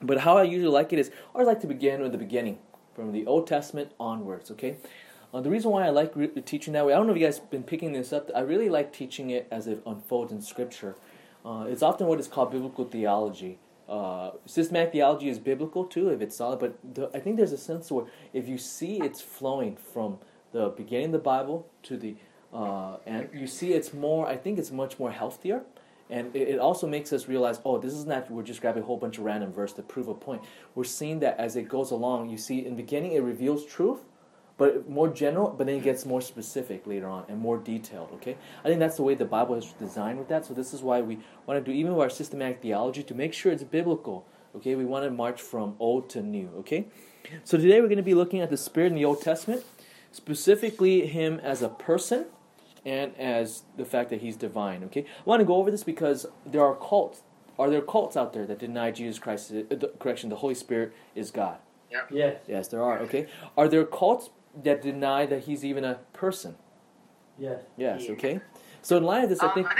But how I usually like it is, I always like to begin with the beginning, from the Old Testament onwards, okay? The reason why I like teaching that way, I don't know if you guys have been picking this up, I really like teaching it as it unfolds in Scripture. It's often what is called biblical theology. Systematic theology is biblical too, if it's solid, but I think there's a sense where if you see it's flowing from the beginning of the Bible to the end, you see it's more, I think it's much more healthier. And it also makes us realize, this is not, we're just grabbing a whole bunch of random verse to prove a point. We're seeing that as it goes along, you see in the beginning it reveals truth, but more general, but then it gets more specific later on and more detailed, okay? I think that's the way the Bible is designed with that, so this is why we want to do, even with our systematic theology, to make sure it's biblical, okay? We want to march from old to new, okay? So today we're going to be looking at the Spirit in the Old Testament, specifically Him as a person, and as the fact that He's divine, okay? I want to go over this because there are cults. Are there cults out there that deny Jesus Christ, the Holy Spirit is God? Yep. Yes. Yes, there are, okay? Are there cults that deny that He's even a person? Yes. Yes, okay? So in light of this, I think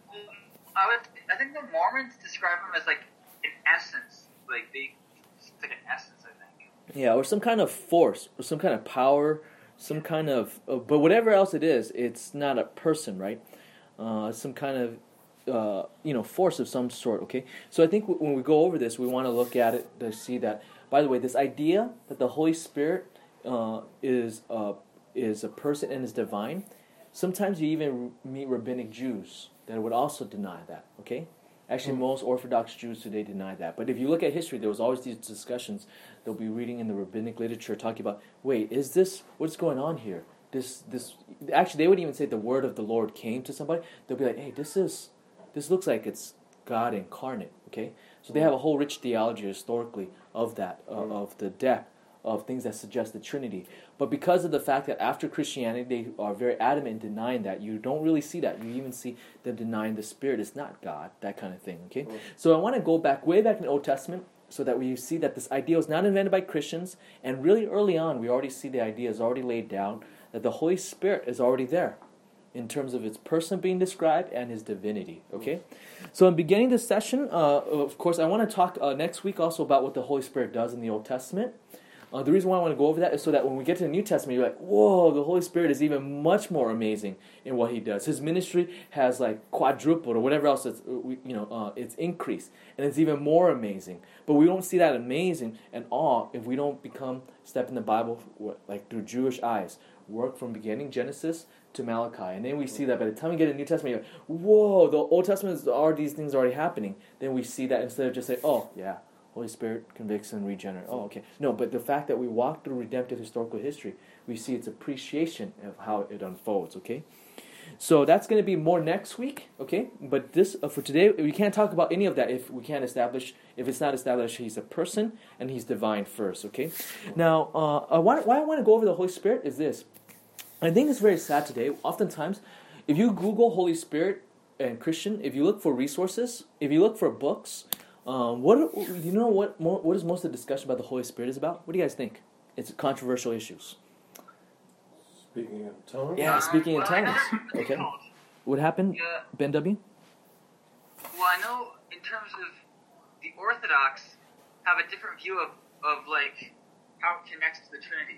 the Mormons describe Him as like an essence. It's like an essence, I think. Yeah, or some kind of force, or some kind of power, some kind of, but whatever else it is, it's not a person, right? Some kind of, force of some sort, okay? So I think when we go over this, we want to look at it to see that, by the way, this idea that the Holy Spirit is a person and is divine, sometimes you even meet rabbinic Jews that would also deny that, okay? Actually, most Orthodox Jews today deny that. But if you look at history, there was always these discussions. They'll be reading in the rabbinic literature talking about, wait, is this, what's going on here? This. Actually, they would even say the word of the Lord came to somebody. They'll be like, hey, this looks like it's God incarnate, okay? So they have a whole rich theology historically of that, of the depth of things that suggest the Trinity. But because of the fact that after Christianity, they are very adamant in denying that, you don't really see that. You even see them denying the Spirit is not God, that kind of thing, okay? So I want to go way back in the Old Testament, so that we see that this idea was not invented by Christians, and really early on, we already see the idea is already laid down, that the Holy Spirit is already there, in terms of His person being described and His divinity, okay? So in beginning this session, of course, I want to talk next week also about what the Holy Spirit does in the Old Testament. The reason why I want to go over that is so that when we get to the New Testament, you're like, whoa, the Holy Spirit is even much more amazing in what He does. His ministry has like quadrupled or whatever else it's increased, and it's even more amazing. But we don't see that amazing and awe if we don't step in the Bible like through Jewish eyes, work from beginning Genesis to Malachi, and then we see that by the time we get to the New Testament, you're like, whoa, the Old Testament these things already happening. Then we see that instead of just saying, oh yeah, Holy Spirit convicts and regenerates. Oh, okay. No, but the fact that we walk through redemptive historical history, we see its appreciation of how it unfolds, okay? So that's going to be more next week, okay? But this for today, we can't talk about any of that if it's not established He's a person and He's divine first, okay? Now, why I want to go over the Holy Spirit is this. I think it's very sad today. Oftentimes, if you Google Holy Spirit and Christian, if you look for resources, if you look for books, what is most of the discussion about the Holy Spirit is about? What do you guys think? It's controversial issues. Speaking in tongues? Yeah, speaking in tongues. Okay. What happened, Ben W? Well, I know in terms of the Orthodox have a different view of like how it connects to the Trinity.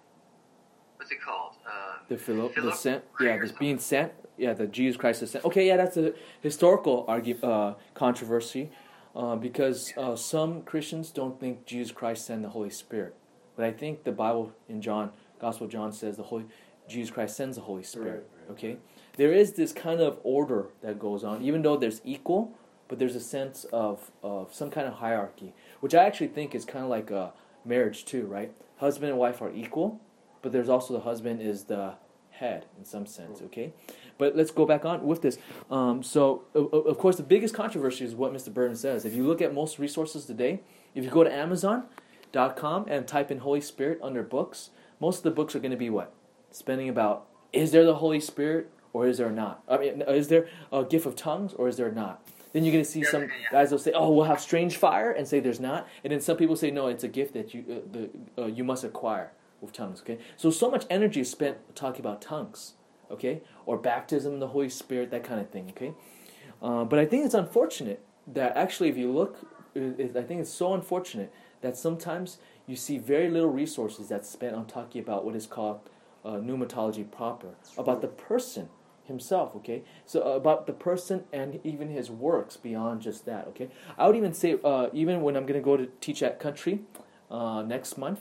What's it called? The sent. Yeah, this being sent. Yeah, the Jesus Christ is sent. Okay, yeah, that's a historical controversy. Because some Christians don't think Jesus Christ sent the Holy Spirit. But I think the Bible in Gospel of John says Jesus Christ sends the Holy Spirit. Right. Okay? There is this kind of order that goes on, even though there's equal, but there's a sense of some kind of hierarchy, which I actually think is kind of like a marriage too, right? Husband and wife are equal, but there's also the husband is the head in some sense, okay? But let's go back on with this. So, of course, the biggest controversy is what Mr. Burton says. If you look at most resources today, if you go to Amazon.com and type in Holy Spirit under books, most of the books are going to be what? Spending about, is there the Holy Spirit or is there not? I mean, is there a gift of tongues or is there not? Then you're going to see some guys will say, oh, we'll have strange fire, and say there's not. And then some people say, no, it's a gift that you must acquire with tongues, okay? So much energy is spent talking about tongues, okay? Or baptism in the Holy Spirit, that kind of thing, okay? But I think it's unfortunate that actually if you look I think it's so unfortunate that sometimes you see very little resources that's spent on talking about what is called pneumatology proper, about the person himself, okay? So about the person and even his works beyond just that, okay? I would even say, even when I'm going to go to teach at Country next month,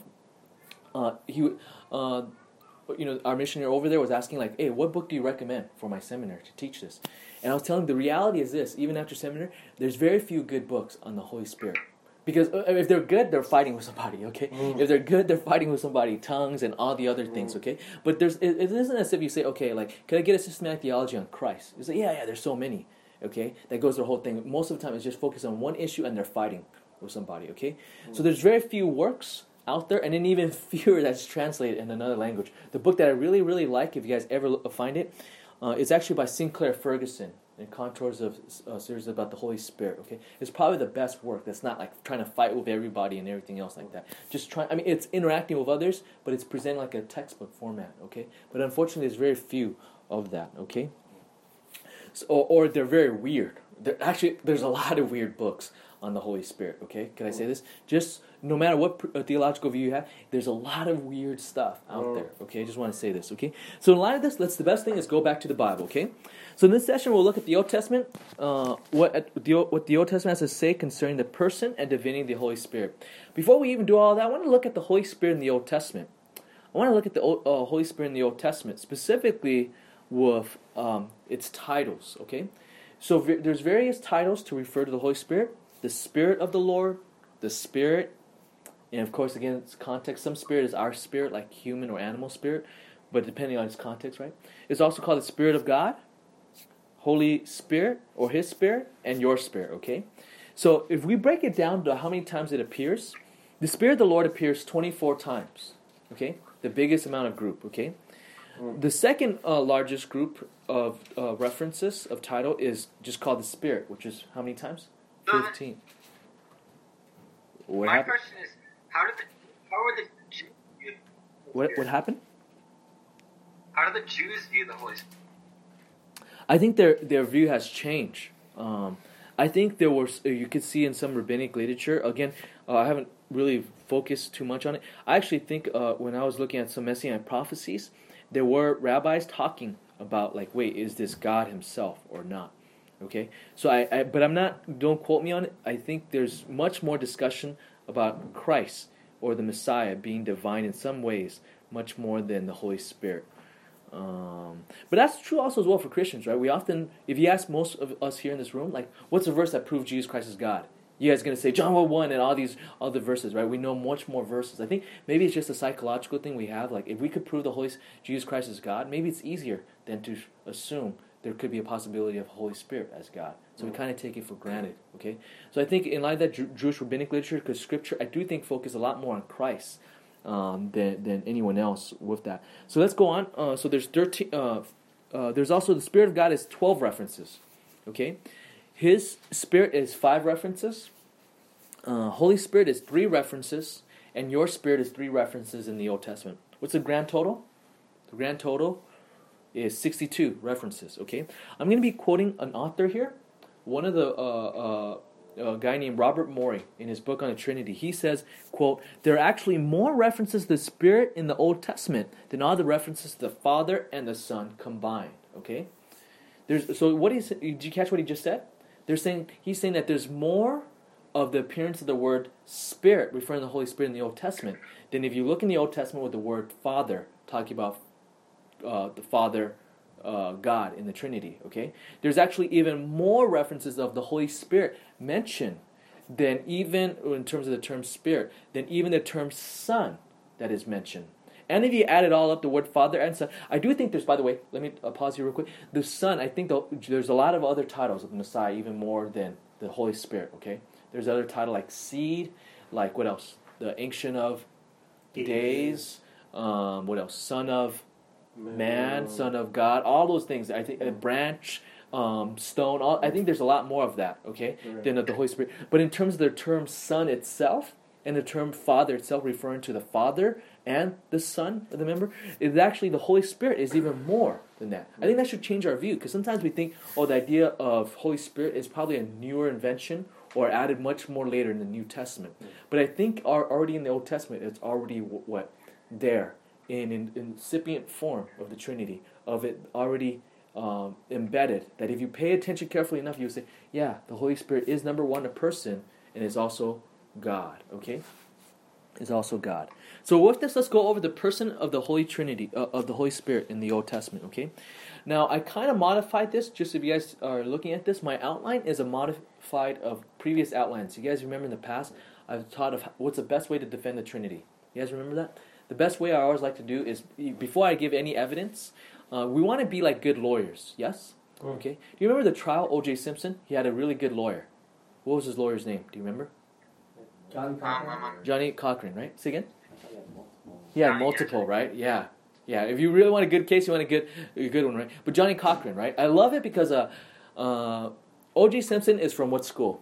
our missionary over there was asking, like, hey, what book do you recommend for my seminar to teach this? And I was telling him the reality is this: even after seminar, there's very few good books on the Holy Spirit. Because if they're good, they're fighting with somebody, okay? If they're good, they're fighting with somebody, tongues and all the other things, okay? But it isn't as if you say, okay, like, can I get a systematic theology on Christ? You say, yeah, there's so many, okay? That goes the whole thing. Most of the time, it's just focused on one issue and they're fighting with somebody, okay? So there's very few works out there, and then even fewer that's translated in another language. The book that I really, really like, if you guys ever find it, it's actually by Sinclair Ferguson, and Contours of series about the Holy Spirit, okay? It's probably the best work that's not like trying to fight with everybody and everything else like that. It's interacting with others, but it's presented like a textbook format, okay? But unfortunately, there's very few of that, okay? So, or they're very weird. There's a lot of weird books on the Holy Spirit, okay? Can I say this? Just no matter what theological view you have, there's a lot of weird stuff out there, okay? I just want to say this, okay? So in light of this, the best thing is go back to the Bible, okay? So in this session, we'll look at the Old Testament, what the Old Testament has to say concerning the person and divinity of the Holy Spirit. Before we even do all that, I want to look at the Holy Spirit in the Old Testament. I want to look at the Holy Spirit in the Old Testament, specifically with its titles, okay? So there's various titles to refer to the Holy Spirit: the Spirit of the Lord, the Spirit, and of course, again, it's context. Some spirit is our spirit, like human or animal spirit, but depending on its context, right? It's also called the Spirit of God, Holy Spirit, or His Spirit, and your spirit, okay? So if we break it down to how many times it appears, the Spirit of the Lord appears 24 times, okay? The biggest amount of group, okay? The second largest group of references of title is just called the Spirit, which is how many times? 15. My question is, how are the Jews view the Holy Spirit? What happened? How do the Jews view the Holy Spirit? I think their view has changed. I think there was, you could see in some rabbinic literature, again, I haven't really focused too much on it. I actually think when I was looking at some Messianic prophecies, there were rabbis talking about, like, wait, is this God Himself or not? Okay, so but I'm not, don't quote me on it. I think there's much more discussion about Christ or the Messiah being divine in some ways, much more than the Holy Spirit. But that's true also as well for Christians, right? We often, if you ask most of us here in this room, like, what's a verse that proves Jesus Christ is God? You guys are going to say John 1:1 and all these other verses, right? We know much more verses. I think maybe it's just a psychological thing we have. Like, if we could prove Jesus Christ is God, maybe it's easier than to assume there could be a possibility of Holy Spirit as God. So we kind of take it for granted, okay? So I think in light of that Jewish rabbinic literature, because Scripture, I do think, focus a lot more on Christ than anyone else with that. So let's go on. So there's 13. There's also the Spirit of God is 12 references, okay? His Spirit is 5 references. Holy Spirit is 3 references, and your Spirit is 3 references in the Old Testament. What's the grand total? The grand total is 62 references, okay? I'm going to be quoting an author here. One of the, a guy named Robert Morey, in his book on the Trinity, he says, quote, there are actually more references to the Spirit in the Old Testament than all the references to the Father and the Son combined, okay? Did you catch what he just said? He's saying that there's more of the appearance of the word Spirit, referring to the Holy Spirit in the Old Testament, than if you look in the Old Testament with the word Father, talking about the Father, God in the Trinity, okay? There's actually even more references of the Holy Spirit mentioned than even, in terms of the term Spirit, than even the term Son that is mentioned. And if you add it all up, the word Father and Son, I do think there's, by the way, let me pause here real quick. The Son, I think there's a lot of other titles of the Messiah, even more than the Holy Spirit, okay? There's other titles like Seed, like what else? The Ancient of Days, what else? Son of Man, Son of God, all those things. I think branch, stone, I think there's a lot more of that, okay, than of the Holy Spirit. But in terms of the term Son itself, and the term Father itself referring to the Father and the Son, remember, it's actually the Holy Spirit is even more than that. I think that should change our view, because sometimes we think, the idea of Holy Spirit is probably a newer invention or added much more later in the New Testament. But I think already in the Old Testament, it's already what? There, in incipient form of the Trinity, of it already embedded, that if you pay attention carefully enough, you'll say, yeah, the Holy Spirit is, number one, a person, and is also God, okay? Is also God. So with this, let's go over the person of the Holy Trinity, of the Holy Spirit in the Old Testament, okay? Now, I kind of modified this, just if you guys are looking at this. My outline is a modified of previous outlines. You guys remember in the past, I've taught of what's the best way to defend the Trinity. You guys remember that? The best way I always like to do is, before I give any evidence, we want to be like good lawyers, yes? Okay. Do you remember the trial O.J. Simpson? He had a really good lawyer. What was his lawyer's name? Do you remember? Johnny Cochran, right? Say again? He had multiple, right? Yeah. Yeah, if you really want a good case, you want a good one, right? But Johnny Cochran, right? I love it because O.J. Simpson is from what school?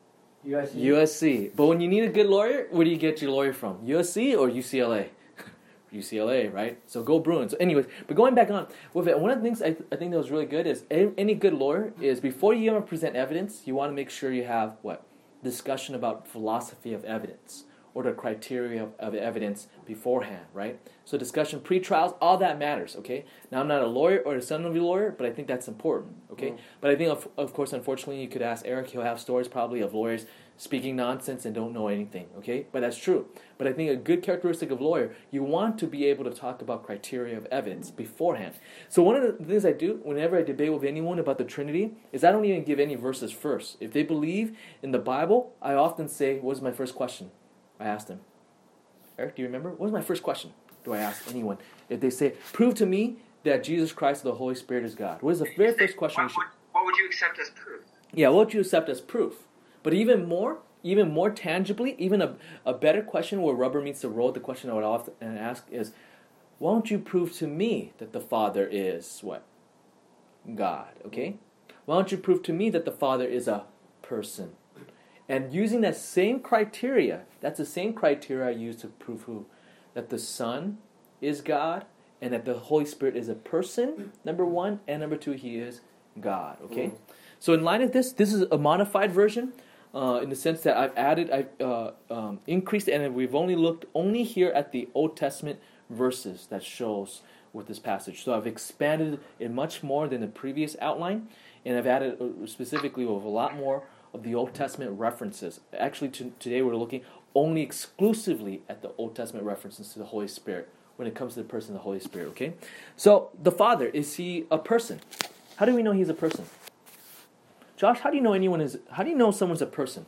USC. But when you need a good lawyer, where do you get your lawyer from? USC or UCLA? UCLA, right? So go Bruins. So anyways, but going back on with it, one of the things I think that was really good is any good lawyer is before you ever present evidence, you want to make sure you have what? Discussion about philosophy of evidence or the criteria of evidence beforehand, right? So discussion, pre-trials, all that matters, okay? Now, I'm not a lawyer or the son of a lawyer, but I think that's important, okay? But I think, of course, unfortunately, you could ask Eric. He'll have stories probably of lawyers speaking nonsense and don't know anything, okay? But that's true. But I think a good characteristic of lawyer, you want to be able to talk about criteria of evidence beforehand. So one of the things I do whenever I debate with anyone about the Trinity is I don't even give any verses first. If they believe in the Bible, I often say, what's my first question? I ask them. Eric, do you remember? What was my first question? Do I ask anyone? If they say, prove to me that Jesus Christ or the Holy Spirit is God. What is the very first question? What would you accept as proof? Yeah, what would you accept as proof? But even more tangibly, even a better question where rubber meets the road, the question I would often ask is, why don't you prove to me that the Father is what? God, okay? Why don't you prove to me that the Father is a person? And using that same criteria, that's the same criteria I use to prove who? That the Son is God and that the Holy Spirit is a person, number one, and number two, He is God, okay? So in light of this is a modified version in the sense that I've increased, and we've only looked here at the Old Testament verses that shows with this passage. So I've expanded it much more than the previous outline, and I've added specifically with a lot more of the Old Testament references. Actually, today we're looking only exclusively at the Old Testament references to the Holy Spirit when it comes to the person of the Holy Spirit, okay? So, the Father, is He a person? How do we know He's a person? Josh, how do you know someone's a person?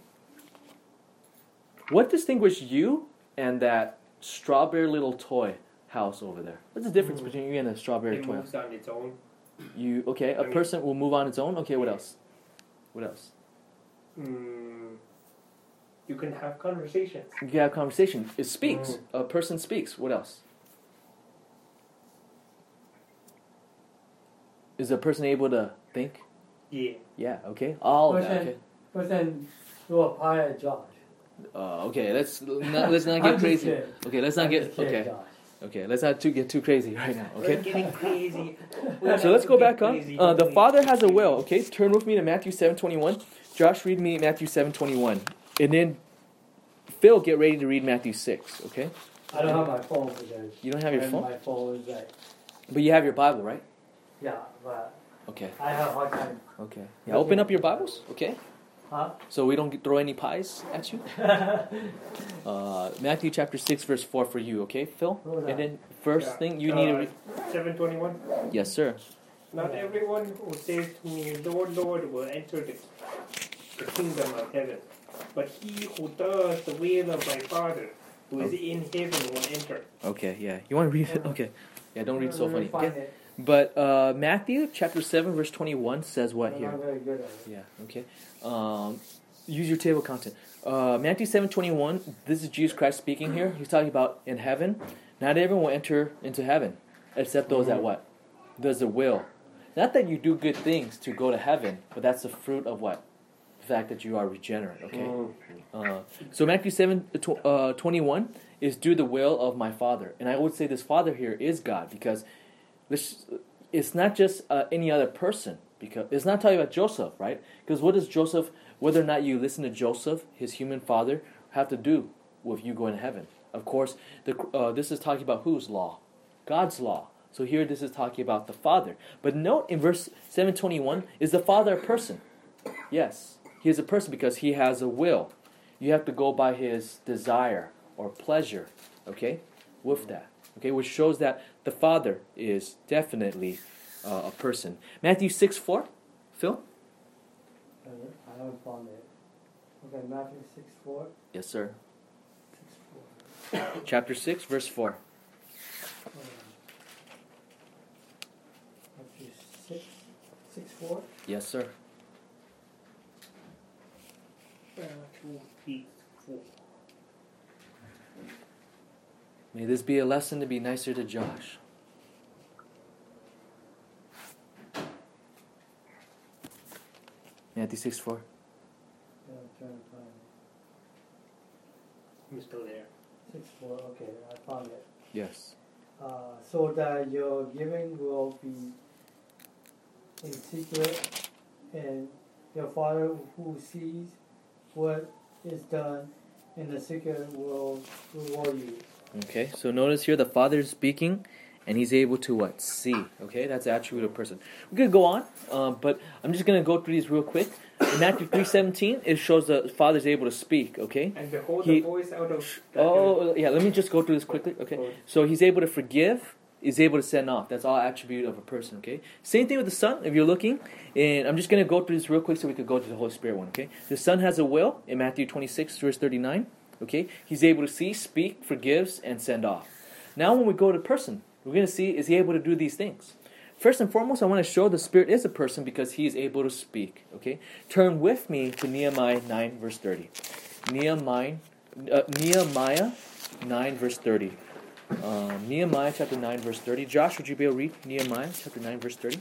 What distinguishes you and that strawberry little toy house over there? What's the difference between you and a strawberry toy house? It moves on its own. A person will move on its own? Okay, what else? What else? You can have conversations. You can have conversation. It speaks. A person speaks. What else? Is a person able to think? Yeah. Yeah, okay. All of that, okay. Person do a pie at Josh. Okay, let's not get crazy. Okay, let's not get okay. Okay, let's not get too crazy right now. Okay. We're getting crazy. So let's go back on. The Father has a will. Okay, turn with me to Matthew 7:21. Josh, read me Matthew 7:21, and then Phil, get ready to read Matthew 6. Okay. I don't have my phone because you don't have your phone. My phone is like. But you have your Bible, right? Yeah, but. Okay. I have a hard time. Okay. Yeah, open up your Bibles. Okay. Huh? So we don't throw any pies at you. Matthew chapter 6 verse 4 for you, okay, Phil? And then first thing you need to read. 7:21. Yes, sir. Not everyone who says to me, Lord, Lord, will enter the kingdom of heaven, but he who does the will of my Father who is in heaven will enter. Okay, yeah. You want to read it? Okay. Yeah, don't read so funny. Okay. It. But Matthew chapter 7 verse 21 says what I'm here? not very good at it. Yeah, okay. Use your table content. Matthew 7:21, this is Jesus Christ speaking here. He's talking about in heaven. Not everyone will enter into heaven, except those that what? Does the will. Not that you do good things to go to heaven, but that's the fruit of what? The fact that you are regenerate, okay? So Matthew 7:21 is do the will of my Father. And I would say this Father here is God, because it's not just any other person. Because it's not talking about Joseph, right? Because what does Joseph whether or not you listen to Joseph, his human father, have to do with you going to heaven. Of course, this is talking about whose law? God's law. So here this is talking about the Father. But note in verse 721, is the Father a person? Yes, he is a person because he has a will. You have to go by his desire or pleasure, okay, with that. Okay, which shows that the Father is definitely a person. Matthew 6:4, Phil? I haven't found it. Okay, Matthew 6:4. Yes, sir. 6:4. Chapter 6, verse 4. Matthew 6:4. Yes, sir. 2, 3, 4. May this be a lesson to be nicer to Josh. Matthew 6:4. Yeah, I'm trying to find it. I'm still there. 6:4. Okay, I found it. Yes. So that your giving will be in secret, and your Father who sees what is done in the secret will reward you. Okay, so notice here the Father is speaking, and he's able to what? See. Okay, that's the attribute of person. We're going to go on, but I'm just going to go through these real quick. In Matthew 3:17, it shows the Father's able to speak, okay? And behold He- the voice out of... Yeah, let me just go through this quickly, okay? So he's able to forgive, he's able to send off. That's all attribute of a person, okay? Same thing with the Son, if you're looking. And I'm just going to go through this real quick so we could go to the Holy Spirit one, okay? The Son has a will in Matthew 26, verse 39, okay? He's able to see, speak, forgives, and send off. Now when we go to person, we're going to see, is he able to do these things? First and foremost, I want to show the Spirit is a person because he is able to speak, okay? Turn with me to Nehemiah 9, verse 30. Nehemiah 9, verse 30. Nehemiah chapter 9, verse 30. Josh, would you be able to read Nehemiah chapter 9, verse 30?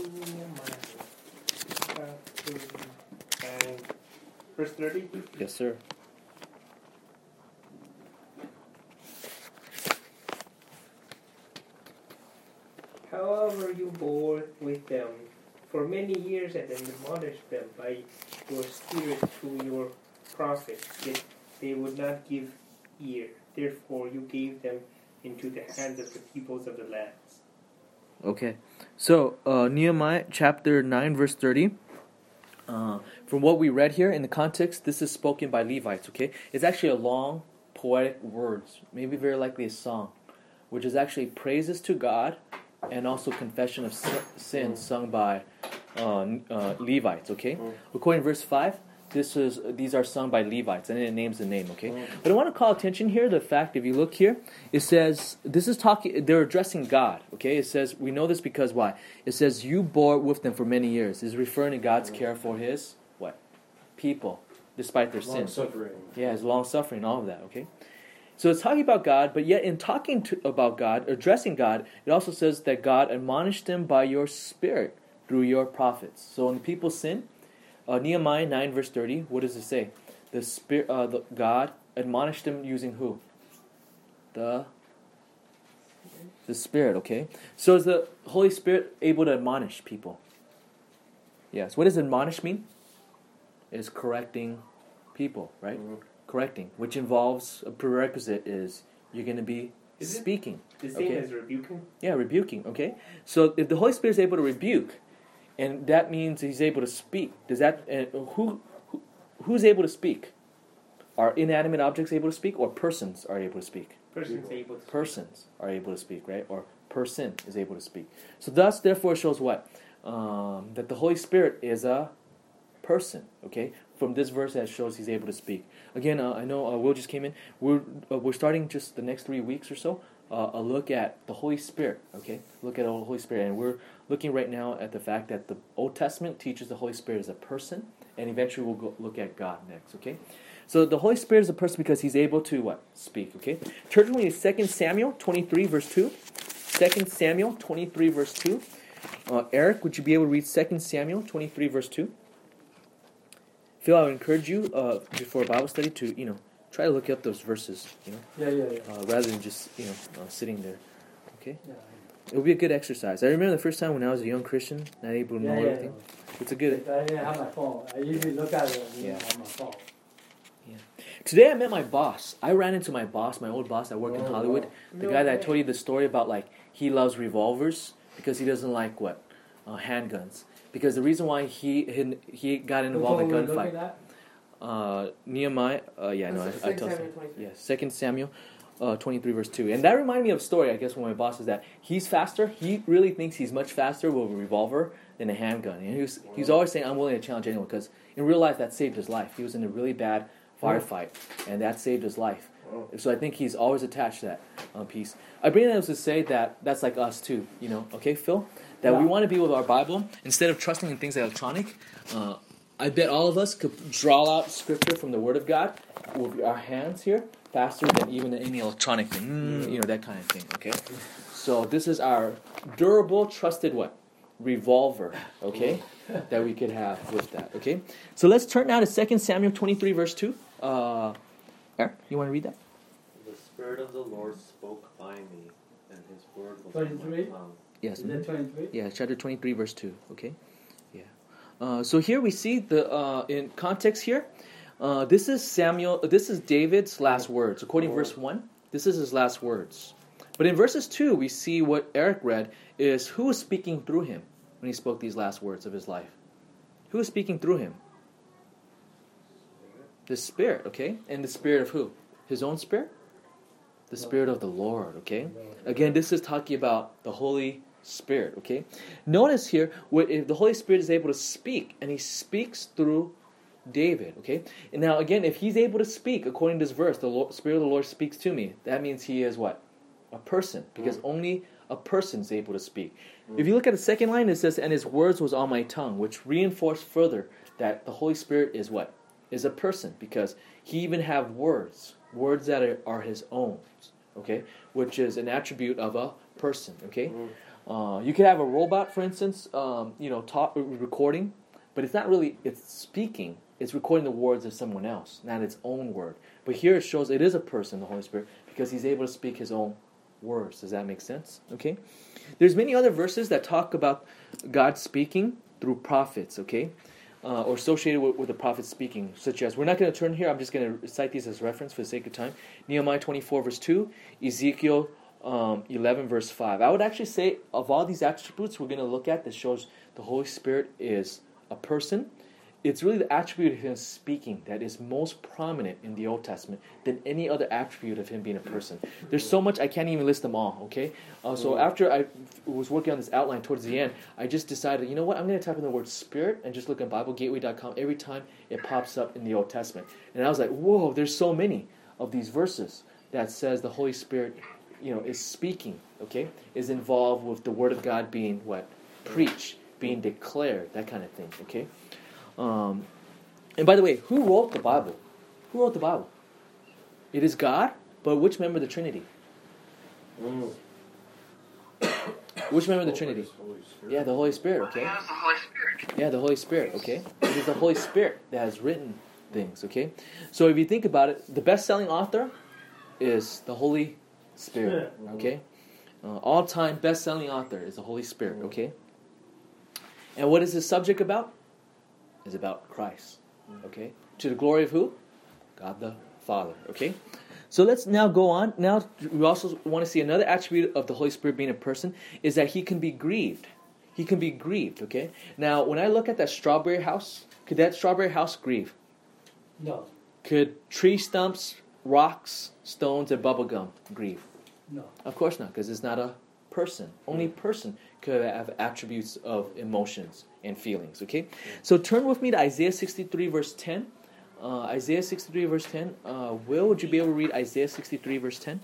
Verse 30. Yes, sir. However you bore with them for many years and admonished them by your spirit through your prophets, yet they would not give ear. Therefore you gave them into the hands of the peoples of the lands. Okay. So, Nehemiah chapter 9, verse 30. From what we read here in the context, this is spoken by Levites, okay? It's actually a long, poetic words, maybe very likely a song, which is actually praises to God and also confession of sin sung by Levites, okay? According to verse 5, these are sung by Levites, and it names the name, okay? But I want to call attention here to the fact, if you look here, it says, they're addressing God, okay? It says, we know this because why? It says, you bore with them for many years. It's referring to God's care for his, what? People, despite their sin. Long-suffering. Yeah, his long-suffering, all of that, okay? So it's talking about God, but yet in talking about God, addressing God, it also says that God admonished them by your Spirit through your prophets. So when people sin, Nehemiah 9 verse 30, what does it say? The Spirit, God admonished them using who? The Spirit, okay? So is the Holy Spirit able to admonish people? Yes. What does admonish mean? It's correcting people, right? Mm-hmm. Correcting, which involves a prerequisite is you're going to be Is it? speaking. The same as rebuking. Yeah, rebuking, okay? So if the Holy Spirit is able to rebuke, and that means he's able to speak, does that, who's able to speak? Are inanimate objects able to speak, or persons are able to speak? Person's able to. Persons are able to speak, right? Or person is able to speak. So thus, therefore, shows what? That the Holy Spirit is a person, okay? From this verse that shows he's able to speak. Again, I know Will just came in. We're starting just the next 3 weeks or so, a look at the Holy Spirit, okay? Look at the Holy Spirit. And we're looking right now at the fact that the Old Testament teaches the Holy Spirit as a person, and eventually we'll go look at God next, okay? So the Holy Spirit is a person because he's able to what? Speak, okay? Turn with me to 2 Samuel 23, verse 2. 2 Samuel 23, verse 2. Eric, would you be able to read 2 Samuel 23, verse 2? Phil, I would encourage you before a Bible study to, try to look up those verses, Yeah. rather than just, sitting there, okay? Yeah. It would be a good exercise. I remember the first time when I was a young Christian, not able to know everything. It's a good. I didn't have my phone. I usually look at it Yeah. on my phone. Today I met my boss. I ran into my boss, my old boss that worked in Hollywood. The guy that I told you the story about, like, he loves revolvers because he doesn't like what? Handguns. Because the reason why he got involved in Which one were gunfight. you looking at? Nehemiah, I told you. 23. Yeah, 2 Samuel 23 verse 2. And that reminded me of a story, I guess, when my boss is that he's faster. He really thinks he's much faster with a revolver than a handgun. And he's always saying, I'm willing to challenge anyone, because in real life that saved his life. He was in a really bad firefight, and that saved his life. So I think he's always attached to that piece. I bring that up to say that that's like us too, okay, Phil? That we want to be with our Bible, instead of trusting in things electronic. I bet all of us could draw out scripture from the Word of God with our hands here faster than even any electronic thing, that kind of thing, okay? So this is our durable, trusted what? Revolver, okay? That we could have with that, okay? So let's turn now to 2 Samuel 23 verse 2. Eric, you want to read that? The Spirit of the Lord spoke by me, and His word was 23? on my tongue. Yes. Is it 23? Yeah, chapter 23, verse 2. Okay? Yeah. So here we see the in context here, this is David's last words. According to verse 1, this is his last words. But in verses 2, we see what Eric read is who was speaking through him when he spoke these last words of his life. Who was speaking through him? The Spirit, okay? And the Spirit of who? His own Spirit? The Spirit of the Lord, okay? Again, this is talking about the Holy Spirit, okay? Notice here, if the Holy Spirit is able to speak, and He speaks through David, okay? And now, again, if He's able to speak, according to this verse, the Spirit of the Lord speaks to me, that means He is what? A person, because only a person is able to speak. If you look at the second line, it says, and His words was on my tongue, which reinforced further that the Holy Spirit is what? Is a person, because He even have words that are His own, okay? Which is an attribute of a person, okay? You could have a robot, for instance, recording, but it's not really, it's speaking. It's recording the words of someone else, not its own word. But here it shows it is a person, the Holy Spirit, because He's able to speak His own words. Does that make sense? Okay? There's many other verses that talk about God speaking through prophets, okay? Or associated with the prophets speaking, such as, we're not going to turn here, I'm just going to cite these as reference for the sake of time. Nehemiah 24 verse 2, Ezekiel 11 verse 5. I would actually say, of all these attributes we're going to look at that shows the Holy Spirit is a person, it's really the attribute of Him speaking that is most prominent in the Old Testament than any other attribute of Him being a person. There's so much, I can't even list them all, okay? So after I was working on this outline towards the end, I just decided, you know what, I'm going to type in the word Spirit and just look at BibleGateway.com every time it pops up in the Old Testament. And I was like, whoa, there's so many of these verses that says the Holy Spirit, is speaking, okay? Is involved with the Word of God being what? Preached, being declared, that kind of thing, okay? And by the way, who wrote the Bible? Who wrote the Bible? It is God, but which member of the Trinity? Which member of the Trinity? Yeah, the Holy Spirit, okay? Yeah, it's the Holy Spirit. Yeah, the Holy Spirit, okay? It is the Holy Spirit that has written things, okay? So if you think about it, the best-selling author is the Holy Spirit, okay? All-time best-selling author is the Holy Spirit, okay? And what is the subject about? It's about Christ, okay? To the glory of who? God the Father, okay? So let's now go on. Now we also want to see another attribute of the Holy Spirit being a person is that He can be grieved. He can be grieved, okay? Now, when I look at that strawberry house, could that strawberry house grieve? No. Could tree stumps, rocks, stones, and bubblegum grieve? No. Of course not, because it's not a person. Only person could have attributes of emotions and feelings, okay? So turn with me to Isaiah 63 verse 10. Isaiah 63 verse 10. Will, would you be able to read Isaiah 63 verse 10?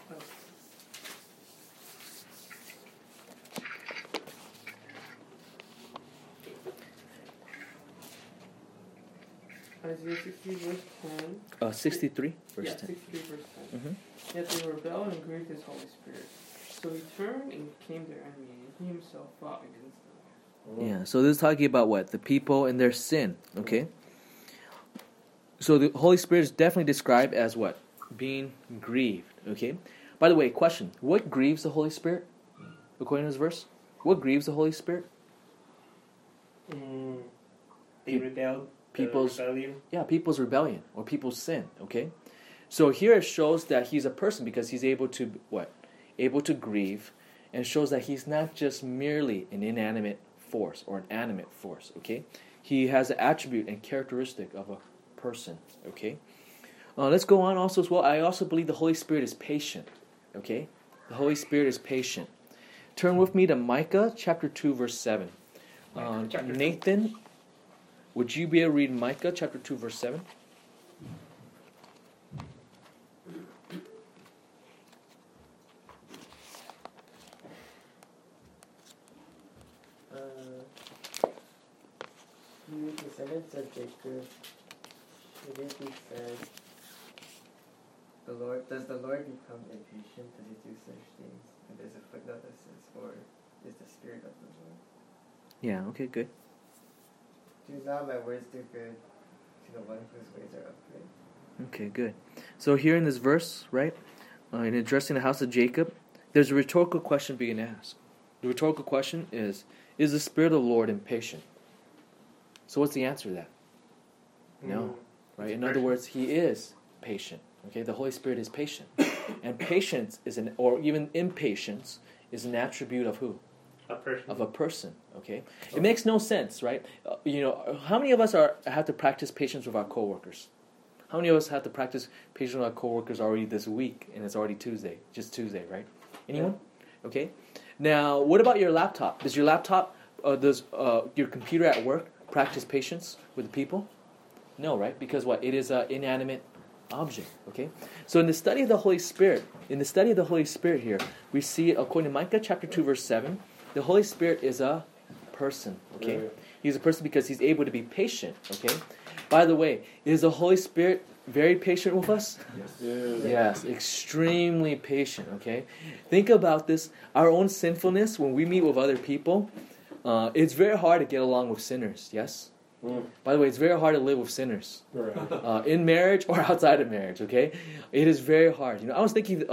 Isaiah 60 verse 10. 63 verse Yeah, 10. 63 verse 10. Mhm. Yet they rebelled and grieved His Holy Spirit. So He turned and became their enemy, and He Himself fought against them. Yeah, so this is talking about what? The people and their sin, okay? So the Holy Spirit is definitely described as what? Being grieved, okay? By the way, question. What grieves the Holy Spirit? According to this verse? What grieves the Holy Spirit? They rebelled. People's Rebellion. people's rebellion or people's sin. Okay, so here it shows that he's a person because he's able to what? Able to grieve, and shows that he's not just merely an inanimate force or an animate force. Okay, he has an attribute and characteristic of a person. Okay, let's go on also as well. I also believe the Holy Spirit is patient. Okay, the Holy Spirit is patient. Turn with me to Micah chapter 2 verse 7. Nathan, would you be able to read Micah chapter 2 verse 7? You descendants of Jacob, it is be said, does the Lord become impatient? Does he do such things? And there's a footnote that says, or is the Spirit of the Lord? Yeah, okay, good. Do not my words do good to the one whose ways are upright? Okay, good. So here in this verse, right, in addressing the house of Jacob, there's a rhetorical question being asked. The rhetorical question is the Spirit of the Lord impatient? So what's the answer to that? No, right? In other words, he is patient. Okay, the Holy Spirit is patient. And patience or even impatience is an attribute of who? A person. Of a person, okay? It makes no sense, right? How many of us have to practice patience with our coworkers? How many of us have to practice patience with our coworkers already this week, and it's already Tuesday, just Tuesday, right? Anyone? Yeah. Okay. Now, what about your laptop? Does your laptop, does your computer at work practice patience with the people? No, right? Because what? It is an inanimate object, okay? So in the study of the Holy Spirit, here, we see, according to Micah chapter 2, verse 7, the Holy Spirit is a person, okay? Right. He's a person because he's able to be patient, okay? By the way, is the Holy Spirit very patient with us? Yes. Yes, extremely patient, okay? Think about this. Our own sinfulness, when we meet with other people, it's very hard to get along with sinners, yes? By the way, it's very hard to live with sinners. Right. In marriage or outside of marriage, okay? It is very hard. I was thinking,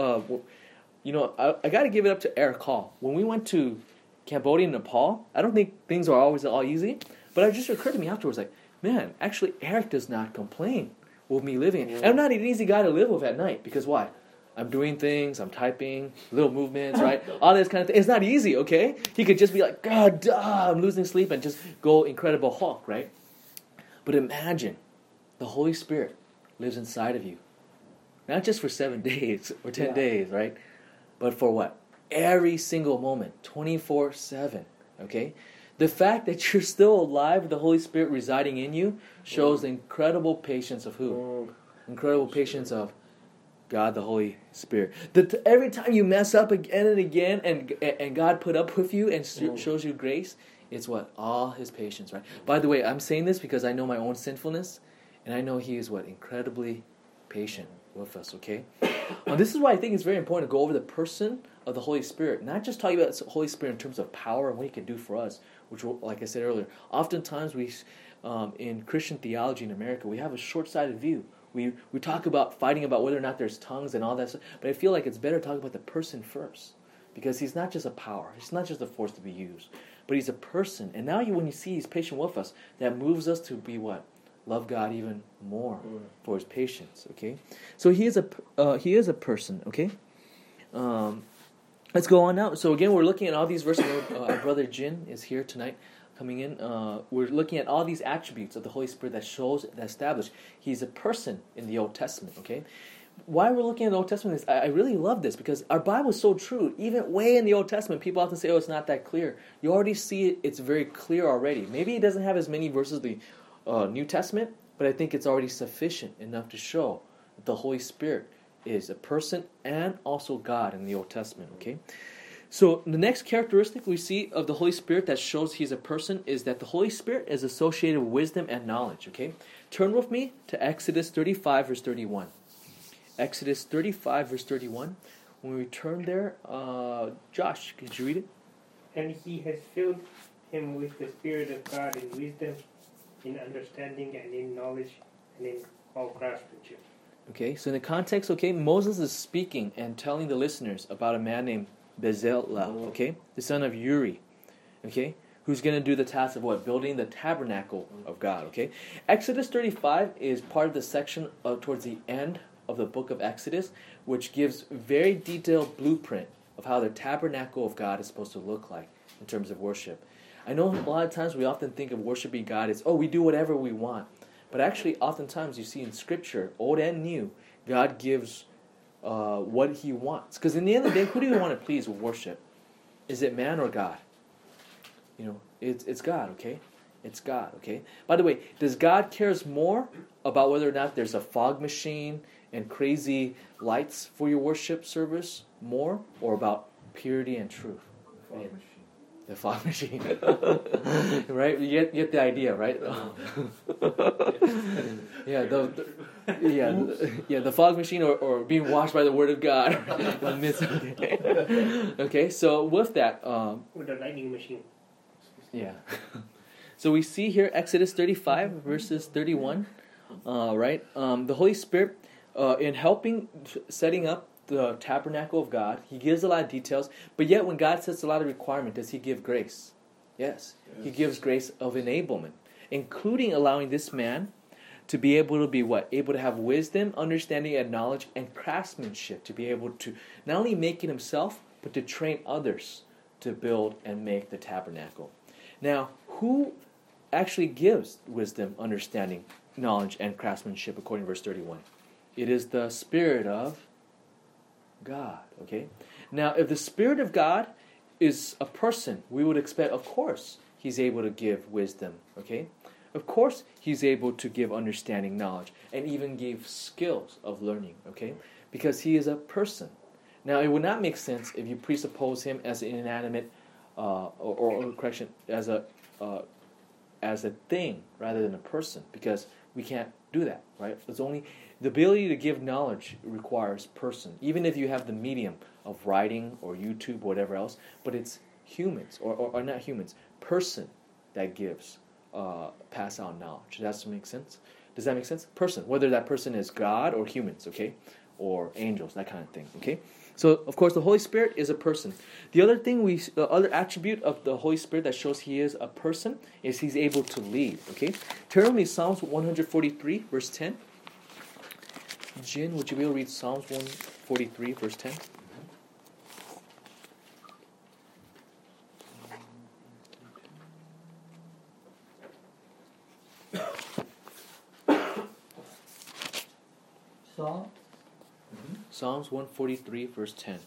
I got to give it up to Eric Hall. When we went to Cambodia and Nepal, I don't think things are always all easy, but it just occurred to me afterwards, like, man, actually Eric does not complain with me living. And I'm not an easy guy to live with at night, because why? I'm doing things, I'm typing, little movements, right? All this kind of thing. It's not easy, okay? He could just be like, God, I'm losing sleep, and just go Incredible Hulk, right? But imagine, the Holy Spirit lives inside of you. Not just for 7 days or 10 days, right? But for what? Every single moment, 24/7, okay? The fact that you're still alive with the Holy Spirit residing in you shows the incredible patience of who? Incredible patience of God the Holy Spirit. Every time you mess up again and again and God put up with you and shows you grace, it's what? All His patience, right? By the way, I'm saying this because I know my own sinfulness, and I know He is what? Incredibly patient with us, okay? This is why I think it's very important to go over the person of the Holy Spirit. Not just talking about the Holy Spirit in terms of power and what He can do for us, which, like I said earlier, oftentimes we, in Christian theology in America, we have a short-sighted view. We talk about fighting about whether or not there's tongues and all that stuff, but I feel like it's better to talk about the person first, because He's not just a power. He's not just a force to be used, but He's a person. And now when you see He's patient with us, that moves us to be what? Love God even more for His patience, okay? So He is a person, okay? Let's go on now. So again, we're looking at all these verses. Our brother Jin is here tonight, coming in. We're looking at all these attributes of the Holy Spirit that establish He's a person in the Old Testament, okay? Why we're looking at the Old Testament is, I really love this, because our Bible is so true. Even way in the Old Testament, people often say, oh, it's not that clear. You already see it. It's very clear already. Maybe it doesn't have as many verses as the New Testament, but I think it's already sufficient enough to show that the Holy Spirit is a person and also God in the Old Testament, okay? So the next characteristic we see of the Holy Spirit that shows He's a person is that the Holy Spirit is associated with wisdom and knowledge, okay? Turn with me to Exodus 35, verse 31. Exodus 35, verse 31. When we turn there, Josh, could you read it? And He has filled him with the Spirit of God in wisdom, in understanding, and in knowledge, and in all craftsmanship. Okay, so in the context, okay, Moses is speaking and telling the listeners about a man named Bezalel, okay, the son of Uri, okay, who's going to do the task of what? Building the tabernacle of God, okay? Exodus 35 is part of the section towards the end of the book of Exodus, which gives very detailed blueprint of how the tabernacle of God is supposed to look like in terms of worship. I know a lot of times we often think of worshiping God as, we do whatever we want. But actually, oftentimes you see in Scripture, Old and New, God gives what He wants. Because in the end of the day, who do you want to please with worship? Is it man or God? It's God, okay? It's God, okay? By the way, does God cares more about whether or not there's a fog machine and crazy lights for your worship service more, or about purity and truth? The fog machine. Right? You get the idea, right? The fog machine or being washed by the Word of God. Okay, so with that... with a lightning machine. Yeah. So we see here Exodus 35 verses 31, right? The Holy Spirit, in helping setting up the tabernacle of God, He gives a lot of details, but yet when God sets a lot of requirement, does He give grace? Yes. He gives grace of enablement, including allowing this man to be able to be what? Able to have wisdom, understanding, and knowledge, and craftsmanship, to be able to not only make it himself, but to train others to build and make the tabernacle. Now, who actually gives wisdom, understanding, knowledge, and craftsmanship according to verse 31? It is the Spirit of God, okay? Now, if the Spirit of God is a person, we would expect, of course, He's able to give wisdom, okay? Of course, He's able to give understanding, knowledge, and even give skills of learning, okay? Because He is a person. Now, it would not make sense if you presuppose Him as an inanimate, as a thing rather than a person, because we can't do that, right? It's only the ability to give knowledge requires person, even if you have the medium of writing or YouTube, or whatever else. But it's humans, or not humans, person that gives, pass out knowledge. Does that make sense? Does that make sense? Person, whether that person is God or humans, okay, or angels, that kind of thing, okay. So, of course, the Holy Spirit is a person. The other thing the other attribute of the Holy Spirit that shows He is a person is He's able to lead, okay? Turn with me Psalms 143, verse 10. Jin, would you be able to read Psalms 143, verse 10? Psalm? Psalms 143, verse 10.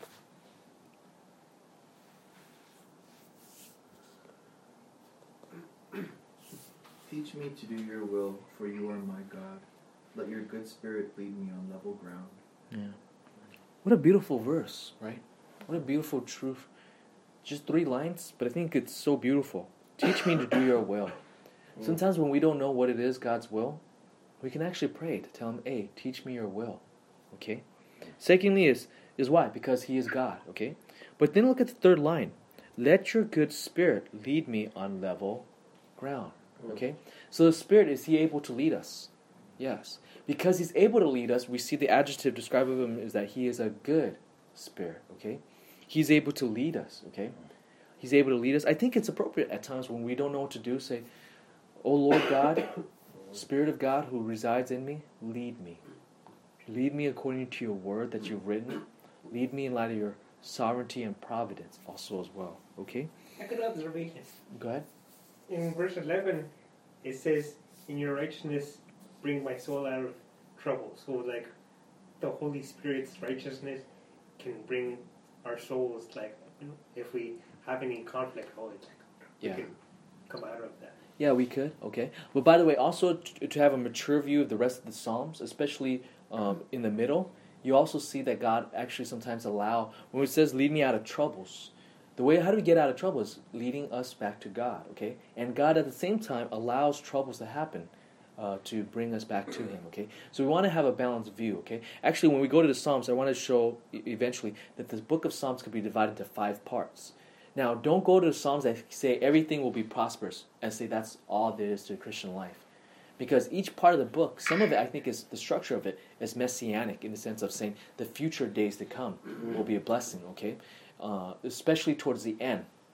Teach me to do your will, for you are my God. Let your good spirit lead me on level ground. Yeah. What a beautiful verse, right? What a beautiful truth. Just 3 lines, but I think it's so beautiful. Teach me to do your will. Sometimes when we don't know what it is, God's will, we can actually pray to tell Him, hey, teach me your will. Okay? Secondly is why? Because He is God. Okay? But then look at the 3rd line. Let your good spirit lead me on level ground. Okay? So the Spirit, is He able to lead us? Yes. Because He's able to lead us, we see the adjective described of Him is that He is a good Spirit. Okay? He's able to lead us. Okay? He's able to lead us. I think it's appropriate at times when we don't know what to do, say, O Lord God, Spirit of God who resides in me, lead me. Lead me according to your word that you've written. Lead me in light of your sovereignty and providence also as well. Okay? A good observation. Go ahead. In verse 11, it says, in your righteousness, bring my soul out of trouble. So, like, the Holy Spirit's righteousness can bring our souls, like, if we have any conflict, we can come out of that. Yeah, we could. Okay. But by the way, also to have a mature view of the rest of the Psalms, especially in the middle, you also see that God actually sometimes when it says lead me out of troubles, how do we get out of trouble is leading us back to God, okay? And God at the same time allows troubles to happen to bring us back to Him, okay? So we want to have a balanced view, okay? Actually, when we go to the Psalms, I want to show eventually that the book of Psalms can be divided into 5 parts. Now, don't go to the Psalms that say everything will be prosperous and say that's all there is to the Christian life. Because each part of the book, some of it, I think, is the structure of it is messianic in the sense of saying the future days to come will be a blessing, okay? Especially towards the end,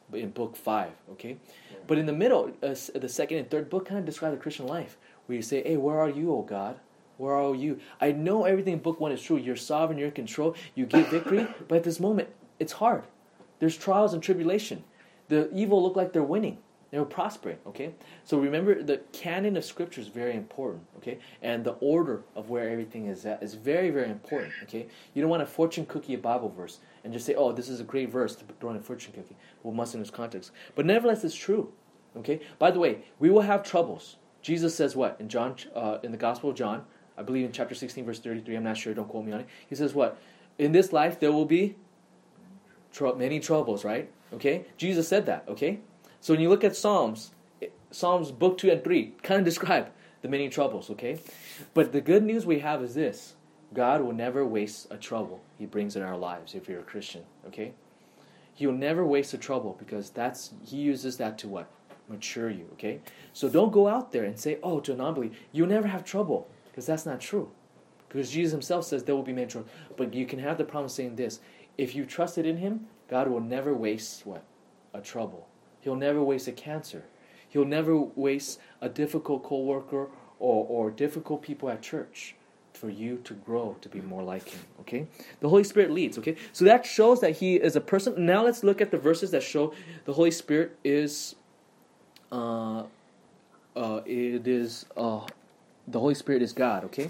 in book 5, okay? But in the middle, the second and third book kind of describe the Christian life, where you say, hey, where are you, O God? Where are you? I know everything in book 1 is true. You're sovereign, you're in control, you give victory, but at this moment, it's hard. There's trials and tribulation. The evil look like they're winning. They were prospering, okay? So remember, the canon of Scripture is very important, okay? And the order of where everything is at is very, very important, okay? You don't want to fortune cookie a Bible verse and just say, oh, this is a great verse to throw in a fortune cookie. Well, must in its context. But nevertheless, it's true, okay? By the way, we will have troubles. Jesus says what? In John, in the Gospel of John, I believe in chapter 16, verse 33, I'm not sure, don't quote me on it. He says what? In this life, there will be many troubles, right? Okay? Jesus said that, okay? So when you look at Psalms book 2 and 3 kind of describe the many troubles, okay? But the good news we have is this. God will never waste a trouble He brings in our lives if you're a Christian, okay? He will never waste a trouble because He uses that to what? Mature you, okay? So don't go out there and say, oh, to a non-believer, you'll never have trouble, because that's not true. Because Jesus Himself says there will be many troubles. But you can have the promise saying this. If you trusted in Him, God will never waste what? A trouble. He'll never waste a cancer. He'll never waste a difficult co-worker or difficult people at church for you to grow to be more like Him, okay? The Holy Spirit leads, okay? So that shows that He is a person. Now let's look at the verses that show the Holy Spirit is, the Holy Spirit is God, okay?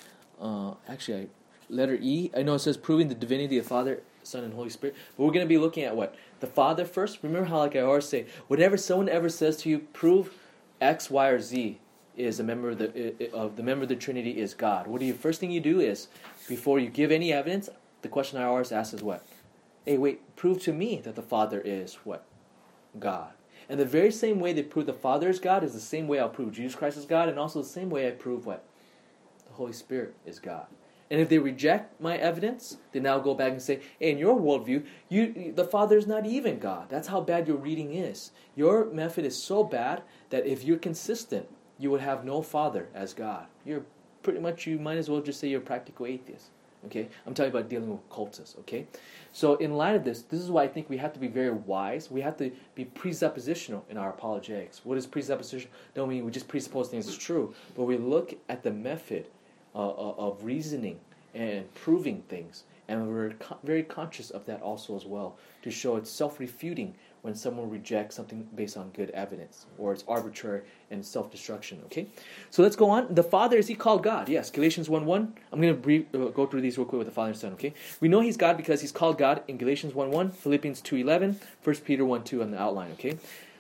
Letter E, I know it says proving the divinity of Father, Son, and Holy Spirit, but we're going to be looking at what? The Father first. Remember how, like I always say, whatever someone ever says to you, prove X, Y, or Z is a member of the Trinity is God. First thing you do is, before you give any evidence, the question I always ask is what? Hey, wait, prove to me that the Father is what? God. And the very same way they prove the Father is God is the same way I'll prove Jesus Christ is God, and also the same way I prove what? The Holy Spirit is God. And if they reject my evidence, they now go back and say, hey, in your worldview, the Father is not even God. That's how bad your reading is. Your method is so bad that if you're consistent, you would have no Father as God. You might as well just say you're a practical atheist. Okay? I'm talking about dealing with cultists. Okay? So in light of this is why I think we have to be very wise. We have to be presuppositional in our apologetics. What is presupposition? Don't mean we just presuppose things as true, but we look at the method of reasoning and proving things, and we're very conscious of that also as well, to show it's self-refuting when someone rejects something based on good evidence, or it's arbitrary and self-destruction, okay? So let's go on. The Father, is He called God? Yes, Galatians 1:1. I'm going to go through these real quick with the Father and Son, okay? We know He's God because He's called God in Galatians 1:1, Philippians 2:11, 1 Peter 1:2 on the outline, okay?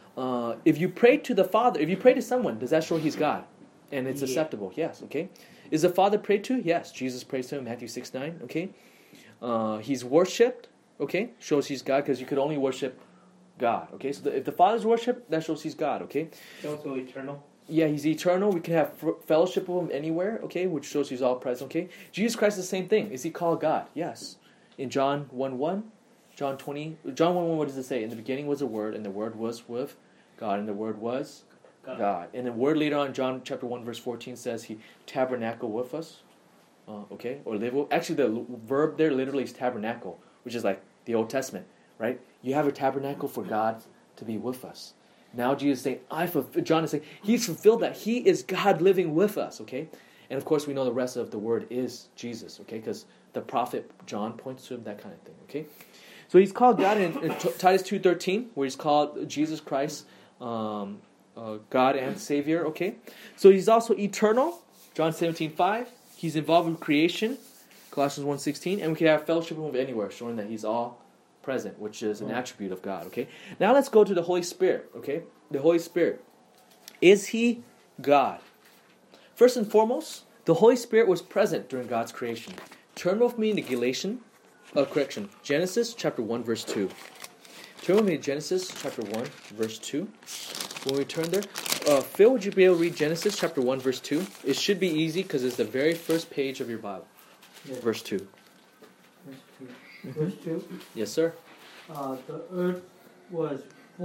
If you pray to the Father, if you pray to someone, does that show He's God? And it's acceptable, yes, okay? Is the Father prayed to? Yes, Jesus prays to Him, Matthew 6:9, okay? He's worshipped, okay? Shows He's God because you could only worship God, okay? So if the Father's worshipped, that shows He's God, okay? He's also eternal. Yeah, He's eternal. We can have fellowship with Him anywhere, okay? Which shows He's all present, okay? Jesus Christ is the same thing. Is He called God? Yes. In John 1:1, John 1:1, what does it say? In the beginning was the Word, and the Word was with God, and the Word was God. And the word later on, John chapter 1, verse 14 says He tabernacled with us, okay? Or live with. Actually, the verb there literally is tabernacle, which is like the Old Testament, right? You have a tabernacle for God to be with us. Now Jesus is saying, John is saying, He's fulfilled that. He is God living with us, okay? And of course, we know the rest of the word is Jesus, okay? Because the prophet John points to Him, that kind of thing, okay? So He's called God in Titus 2:13, where He's called Jesus Christ God and Savior, okay? So He's also eternal, John 17:5. He's involved with creation, Colossians 1:16. And we can have fellowship with Him anywhere, showing that He's all present, which is an attribute of God, okay? Now let's go to the Holy Spirit, okay? The Holy Spirit. Is He God? First and foremost, the Holy Spirit was present during God's creation. Turn with me to Genesis chapter 1, verse 2. Turn with me to Genesis chapter 1, verse 2. When we turn there, Phil, would you be able to read Genesis chapter 1, verse 2? It should be easy because it's the very first page of your Bible. Yes. Verse 2. Verse 2. Yes, sir. The earth was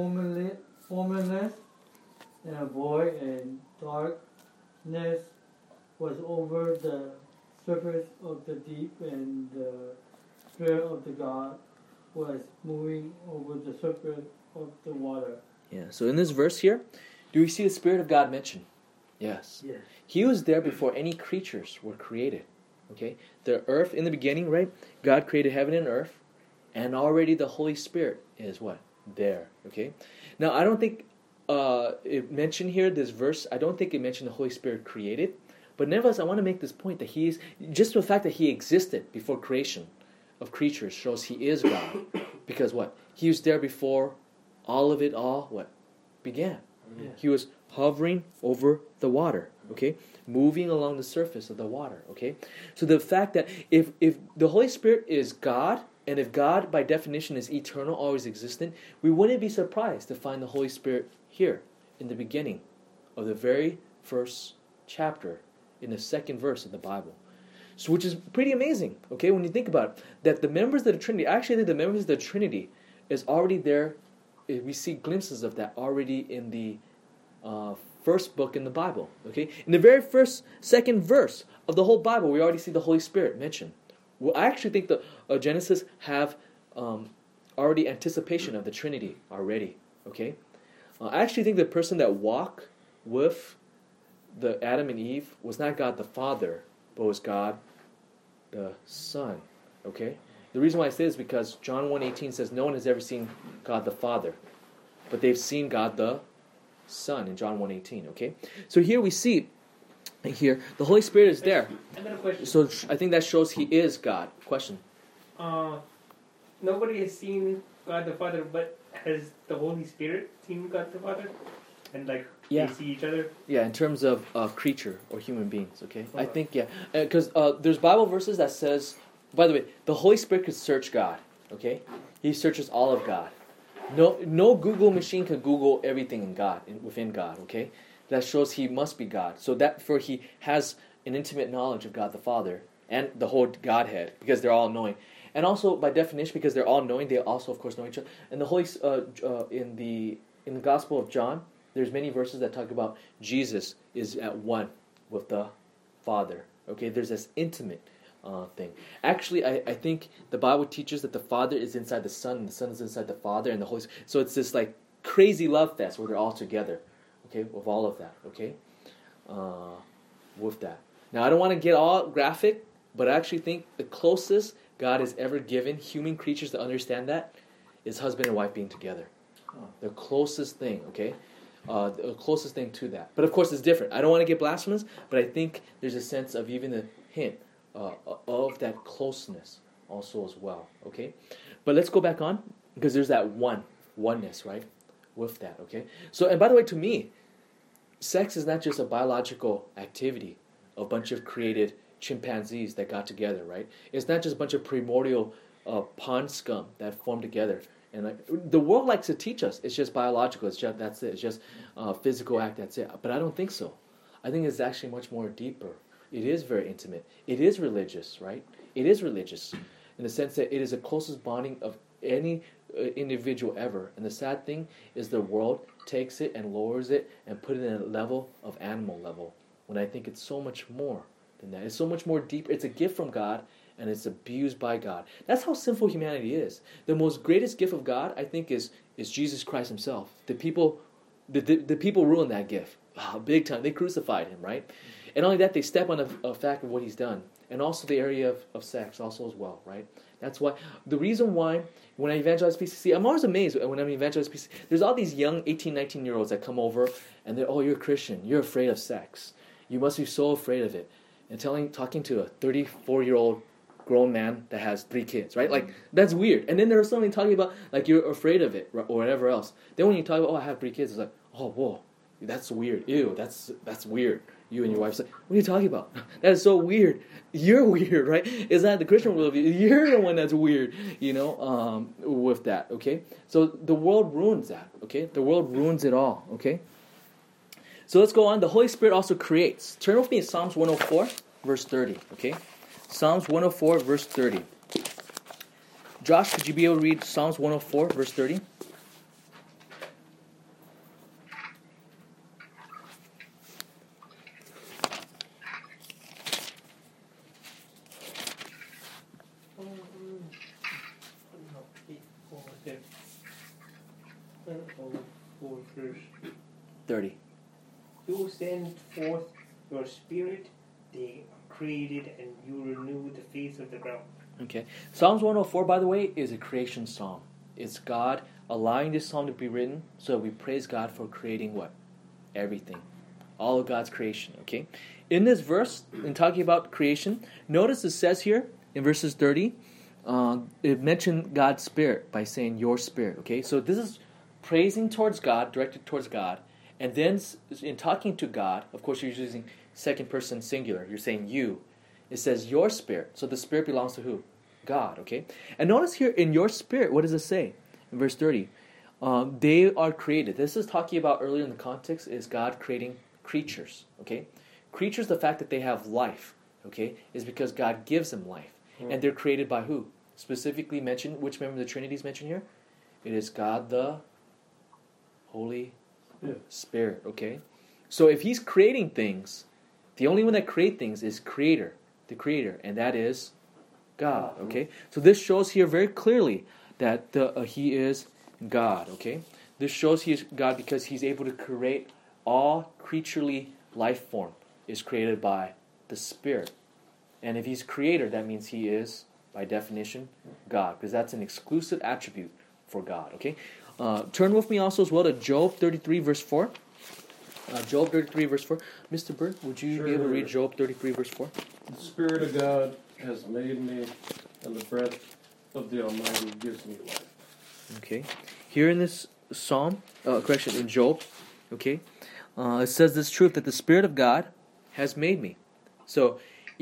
formless and void, and darkness was over the surface of the deep, and the Spirit of the God was moving over the surface of the water. Yeah. So in this verse here, do we see the Spirit of God mentioned? Yes. Yes. He was there before any creatures were created. Okay? The earth in the beginning, right? God created heaven and earth, and already the Holy Spirit is what? There. Okay? Now, I don't think it mentioned here, this verse, I don't think it mentioned the Holy Spirit created, but nevertheless, I want to make this point that he is, just the fact that he existed before creation of creatures shows he is God. Because what? He was there before all of it all, what? Began. Yeah. He was hovering over the water, okay? Moving along the surface of the water, okay? So the fact that if the Holy Spirit is God, and if God by definition is eternal, always existent, we wouldn't be surprised to find the Holy Spirit here in the beginning of the very first chapter, in the second verse of the Bible. So, which is pretty amazing, okay, when you think about it, that the members of the Trinity, actually the members of the Trinity is already there. We see glimpses of that already in the first book in the Bible, okay? In the very second verse of the whole Bible, we already see the Holy Spirit mentioned. Well, I actually think the Genesis have already anticipation of the Trinity already, okay? I actually think the person that walked with the Adam and Eve was not God the Father, but was God the Son, okay? The reason why I say this is because John 1:18 says no one has ever seen God the Father, but they've seen God the Son in John 1:18, okay? So here we see, here, the Holy Spirit is there. I got a question. So I think that shows he is God. Question. Nobody has seen God the Father, but has the Holy Spirit seen God the Father? And Yeah. they see each other? Yeah, in terms of creature or human beings, okay? I Okay. think, yeah. Because there's Bible verses that says, by the way, the Holy Spirit could search God, okay? He searches all of God. No Google machine can Google everything in God, within God, okay? That shows he must be God. So therefore he has an intimate knowledge of God the Father and the whole Godhead, because they're all knowing. And also, by definition, because they're all knowing, they also, of course, know each other. And the Holy, in the Gospel of John, there's many verses that talk about Jesus is at one with the Father. Okay, there's this intimate thing. Actually, I think the Bible teaches that the Father is inside the Son, and the Son is inside the Father, and the Holy Spirit. So it's this like crazy love fest where they're all together. Okay, with all of that. Okay, with that. Now, I don't want to get all graphic, but I actually think the closest God has ever given human creatures to understand that is husband and wife being together. The closest thing, okay? The closest thing to that. But of course it's different. I don't want to get blasphemous, but I think there's a sense of even a hint of that closeness also as well, okay? But let's go back on, because there's that oneness, right? With that, okay? So, and by the way, to me, sex is not just a biological activity, a bunch of created chimpanzees that got together, right? It's not just a bunch of primordial pond scum that formed together. And the world likes to teach us it's just biological. It's just that's it. It's just physical act. That's it. But I don't think so. I think it's actually much more deeper. It is very intimate. It is religious, right? It is religious in the sense that it is the closest bonding of any individual ever. And the sad thing is the world takes it and lowers it and put it in a level of animal level. When I think it's so much more than that. It's so much more deep. It's a gift from God, and it's abused by God. That's how sinful humanity is. The most greatest gift of God, I think, is Jesus Christ himself. The people ruined that gift. Big time. They crucified him, right? And only that, they step on the fact of what he's done. And also the area of sex also as well, right? That's why, the reason why, when I evangelize PCC, I'm always amazed when I'm evangelizing PCC. There's all these young 18, 19-year-olds that come over, and they're, oh, you're a Christian. You're afraid of sex. You must be so afraid of it. And talking to a 34-year-old grown man that has 3 kids, right? Like, that's weird. And then there's something talking about, like, you're afraid of it, or whatever else. Then when you talk about, oh, I have 3 kids, it's like, oh, whoa, that's weird. Ew, that's weird. You and your wife's like, what are you talking about? That is so weird. You're weird, right? It's not the Christian worldview. You're the one that's weird, with that, okay? So the world ruins that, okay? The world ruins it all, okay? So let's go on. The Holy Spirit also creates. Turn with me to Psalms 104, verse 30, okay? Psalms 104, verse 30. Josh, could you be able to read Psalms 104, verse 30? verse 30. You send forth your spirit, they are created, and you renew the face of the ground. Okay. Psalms 104, by the way, is a creation psalm. It's God allowing this psalm to be written so we praise God for creating what? Everything. All of God's creation, okay? In this verse, in talking about creation, notice it says here in verses 30, it mentioned God's spirit by saying your spirit, okay? So this is praising towards God, directed towards God, and then in talking to God, of course you're using second person singular, you're saying you. It says your spirit, so the spirit belongs to who? God, okay? And notice here, in your spirit, what does it say? In verse 30, they are created. This is talking about earlier in the context, is God creating creatures, okay? Creatures, the fact that they have life, okay, is because God gives them life. And they're created by who? Specifically mentioned, which member of the Trinity is mentioned here? It is God the Holy Spirit, okay? So if He's creating things, the only one that creates things is Creator, the Creator, and that is God, okay? So this shows here very clearly that He is God, okay? This shows He is God because He's able to create all creaturely life form is created by the Spirit. And if He's Creator, that means He is, by definition, God, because that's an exclusive attribute for God, okay? Turn with me also as well to Job 33, verse 4. Job 33, verse 4. Mr. Bird, would you be able to read Job 33, verse 4? The Spirit of God has made me, and the breath of the Almighty gives me life. Okay. Here in this psalm, in Job, okay, it says this truth that the Spirit of God has made me. So,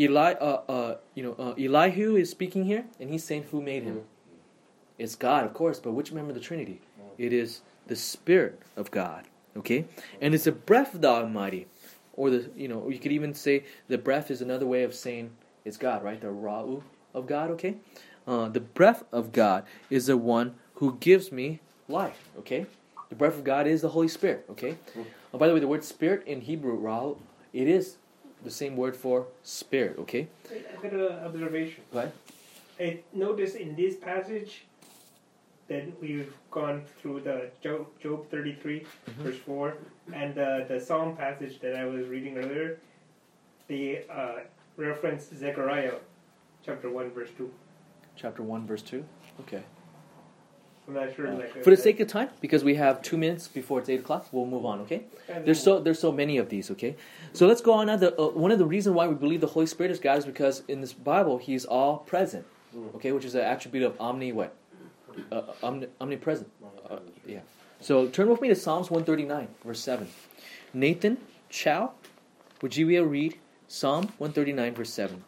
Elihu is speaking here, and he's saying who made him. It's God, of course, but which member of the Trinity? It is the Spirit of God. Okay, and it's the breath of the Almighty, or you could even say the breath is another way of saying it's God, right? The Ra'u of God. Okay, the breath of God is the one who gives me life. Okay, the breath of God is the Holy Spirit. Okay, by the way, the word Spirit in Hebrew, Ra'u, it is the same word for spirit. Okay, I've got an observation. Go ahead. I notice in this passage that we've gone through the Job 33, verse 4, and the Psalm passage that I was reading earlier, they reference Zechariah chapter 1, verse 2. Chapter 1, verse 2? Okay. I'm not sure. For the sake of time, because we have 2 minutes before it's 8 o'clock, we'll move on, okay? There's so many of these, okay? So let's go on now. One of the reasons why we believe the Holy Spirit is God is because in this Bible, He's all present, okay? Which is an attribute of omnipresent. Yeah. So turn with me to Psalms 139, verse 7. Nathan Chow, would you be able to read Psalm 139, verse 7?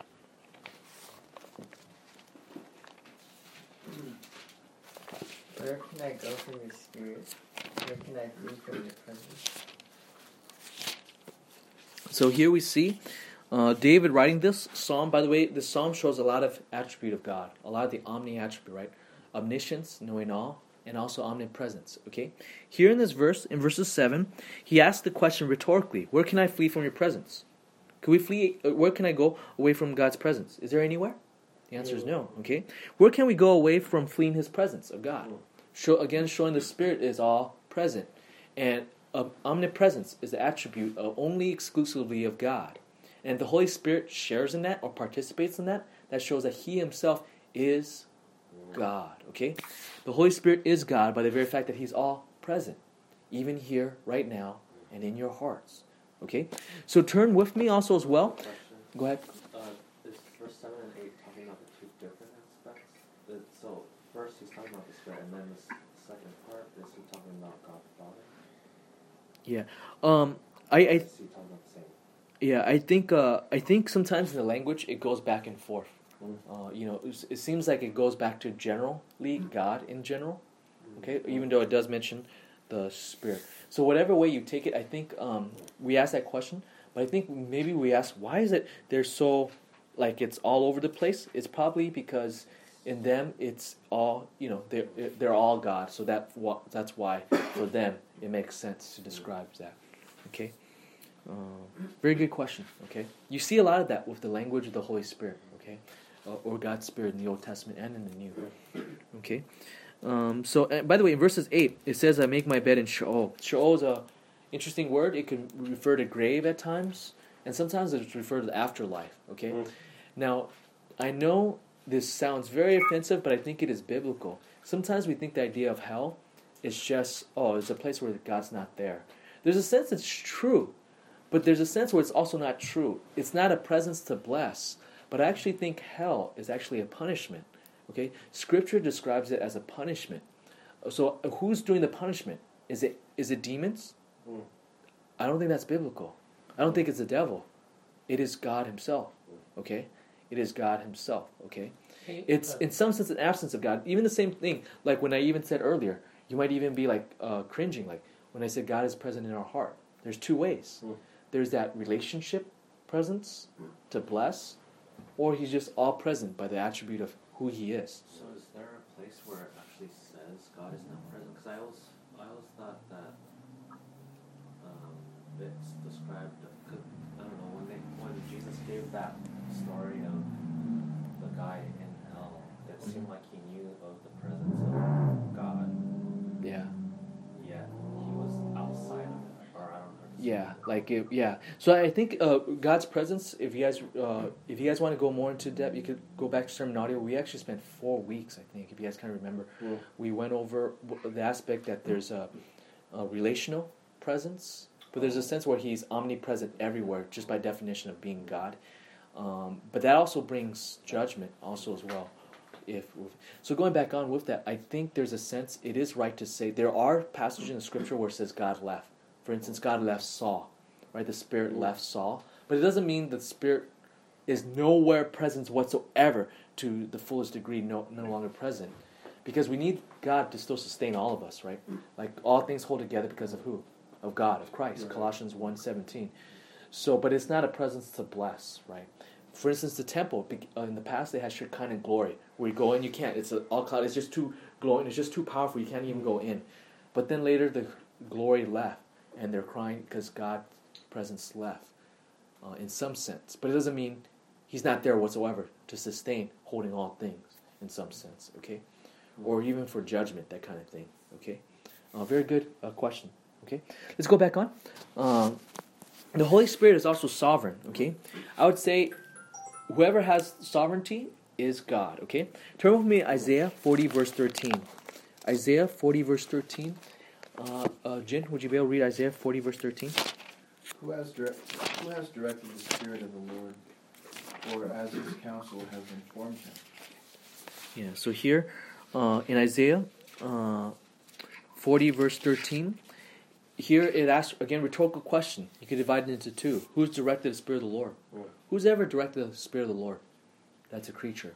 Where can I go from your spirit? Where can I flee from your presence? So here we see David writing this psalm. By the way, this psalm shows a lot of attribute of God, a lot of the omni attribute, right? Omniscience, knowing all, and also omnipresence. Okay, here in this verse, in verses 7, he asks the question rhetorically: where can I flee from your presence? Can we flee? Where can I go away from God's presence? Is there anywhere? The answer is no. Okay, where can we go away from fleeing His presence of God? Showing the Spirit is all present, and omnipresence is the attribute only exclusively of God, and the Holy Spirit shares in that or participates in that. That shows that He Himself is God. Okay, the Holy Spirit is God by the very fact that He's all present, even here, right now, and in your hearts. Okay, so turn with me also as well. Go ahead. Is verse 7 and 8 talking about the two different aspects? So first he's talking about the Spirit, and then the second part is he talking about God the Father? Yeah. Is he talking about the same? Yeah, I think sometimes in the language it goes back and forth. It seems like it goes back to generally God in general. Okay, even though it does mention the Spirit. So whatever way you take it, I think we ask that question. But I think maybe we ask, why is it they're so, like it's all over the place? It's probably because in them it's all, they're all God. So that's why for them it makes sense to describe that. Okay, very good question. Okay, you see a lot of that with the language of the Holy Spirit. Okay, or God's Spirit in the Old Testament and in the New. Okay, By the way, in verses 8, it says, I make my bed in Sheol. Sheol is a interesting word. It can refer to grave at times, and sometimes it's referred to the afterlife, okay? Now, I know this sounds very offensive, but I think it is biblical. Sometimes we think the idea of hell is just, it's a place where God's not there. There's a sense it's true, but there's a sense where it's also not true. It's not a presence to bless, but I actually think hell is actually a punishment. Okay, Scripture describes it as a punishment. So, who's doing the punishment? Is it demons? I don't think that's biblical. I don't think it's the devil. It is God Himself. Okay, it is God Himself. Okay, it's in some sense an absence of God. Even the same thing, like when I even said earlier, you might even be like cringing, like when I said God is present in our heart. There's two ways. There's that relationship presence to bless, or He's just all present by the attribute of who He is. So is there a place where it actually says God is not present? Because I always thought that it's described. I don't know when Jesus gave that story of the guy in hell. It seemed like He knew of the presence of God. Yeah. Yet He was outside of it, or I don't know. Yeah. So I think God's presence. If you guys want to go more into depth, you could go back to Sermon Audio. We actually spent 4 weeks, I think, if you guys kind of remember. We went over the aspect that there's a relational presence, but there's a sense where He's omnipresent everywhere, just by definition of being God. But that also brings judgment, also as well. So going back on with that, I think there's a sense it is right to say there are passages in the Scripture where it says God left. For instance, God left Saul, right? The Spirit left Saul. But it doesn't mean the Spirit is nowhere present whatsoever to the fullest degree, no longer present. Because we need God to still sustain all of us, right? Like all things hold together because of who? Of God, of Christ. Right. Colossians 1:17. So, but it's not a presence to bless, right? For instance, the temple, in the past they had Shekinah glory. Where you go in, you can't. It's all cloud. It's just too glowing. It's just too powerful. You can't even go in. But then later the glory left. And they're crying because God's presence left, in some sense. But it doesn't mean He's not there whatsoever to sustain, holding all things, in some sense, okay? Or even for judgment, that kind of thing, okay? Very good question, okay? Let's go back on. The Holy Spirit is also sovereign, okay? I would say whoever has sovereignty is God, okay? Turn with me to Isaiah 40, verse 13. Isaiah 40, verse 13. Jin, would you be able to read Isaiah 40, verse 13? Who has directed the Spirit of the Lord, or as His counsel has informed Him? Yeah, so here, in Isaiah 40, verse 13, here it asks, again, rhetorical question. You could divide it into two. Who's directed the Spirit of the Lord? Who's ever directed the Spirit of the Lord? That's a creature.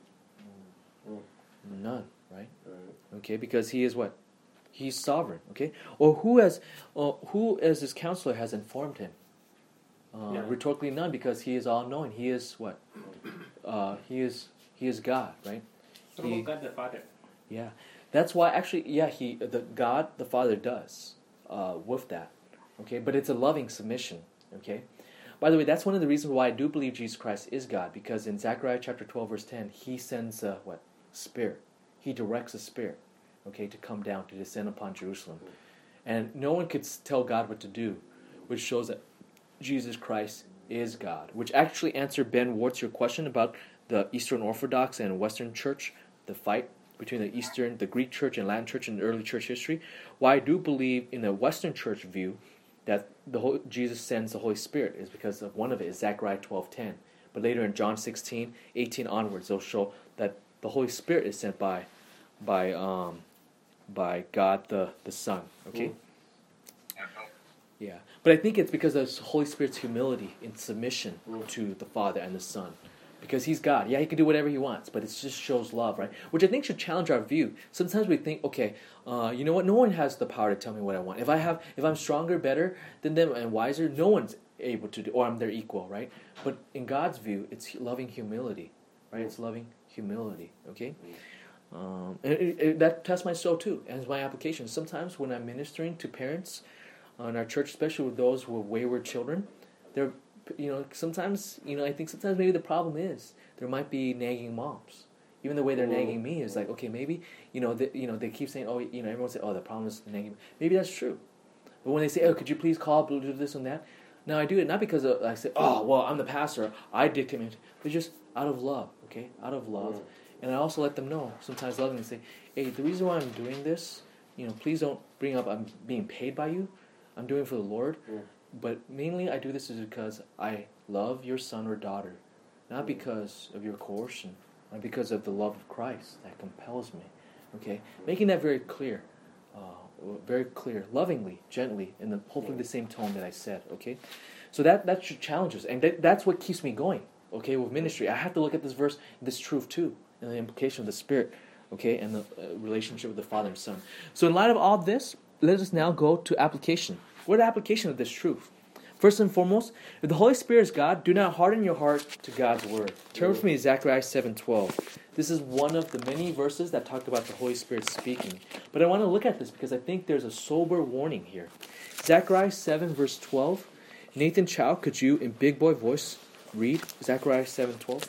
None, right? Okay, because He is what? He's sovereign, okay? Or who as His counselor has informed Him? Rhetorically, none, because He is all-knowing. He is what? He is God, right? God the Father. Yeah, that's why actually, God the Father does with that, okay? But it's a loving submission, okay? By the way, that's one of the reasons why I do believe Jesus Christ is God, because in Zechariah chapter 12, verse 10, He sends a Spirit. He directs a Spirit. Okay, to come down, to descend upon Jerusalem. And no one could tell God what to do, which shows that Jesus Christ is God. Which actually answered Ben Wart's your question about the Eastern Orthodox and Western Church, the fight between the Greek Church and Latin Church in early church history. Why I do believe in the Western Church view that Jesus sends the Holy Spirit is because of one of it is Zechariah 12:10. But later in John 16:18 onwards, they'll show that the Holy Spirit is sent by God the Son, okay? Yeah, but I think it's because of the Holy Spirit's humility in submission to the Father and the Son. Because He's God. Yeah, He can do whatever He wants, but it just shows love, right? Which I think should challenge our view. Sometimes we think, okay, you know what? No one has the power to tell me what I want. If I'm stronger, better than them, and wiser, no one's able to do, or I'm their equal, right? But in God's view, it's loving humility, right? It's loving humility, okay? That tests my soul too, and it's my application. Sometimes when I'm ministering to parents in our church, especially with those with wayward children, sometimes I think sometimes maybe the problem is there might be nagging moms, Even the way they're nagging me is like, okay, maybe, they keep saying, oh, everyone say, oh, the problem is nagging me. Maybe that's true. But when they say, oh, could you please call, do this and that? Now, I do it not because I say, oh, well, I'm the pastor, I dictate it, but just out of love, okay? Out of love. And I also let them know, sometimes lovingly say, hey, the reason why I'm doing this, please don't bring up I'm being paid by you. I'm doing it for the Lord. But mainly I do this is because I love your son or daughter, not because of your coercion, not because of the love of Christ that compels me. Okay? Making that very clear, lovingly, gently, in hopefully the same tone that I said. Okay? So that should challenge us. And that's what keeps me going, okay, with ministry. I have to look at this verse, this truth too, and the implication of the Spirit, okay, and the relationship with the Father and Son. So in light of all this, let us now go to application. What is the application of this truth? First and foremost, if the Holy Spirit is God, do not harden your heart to God's Word. Turn with me to Zechariah 7:12. This is one of the many verses that talk about the Holy Spirit speaking. But I want to look at this because I think there's a sober warning here. Zechariah 7 verse 12. Nathan Chow, could you, in big boy voice, read Zechariah 7:12?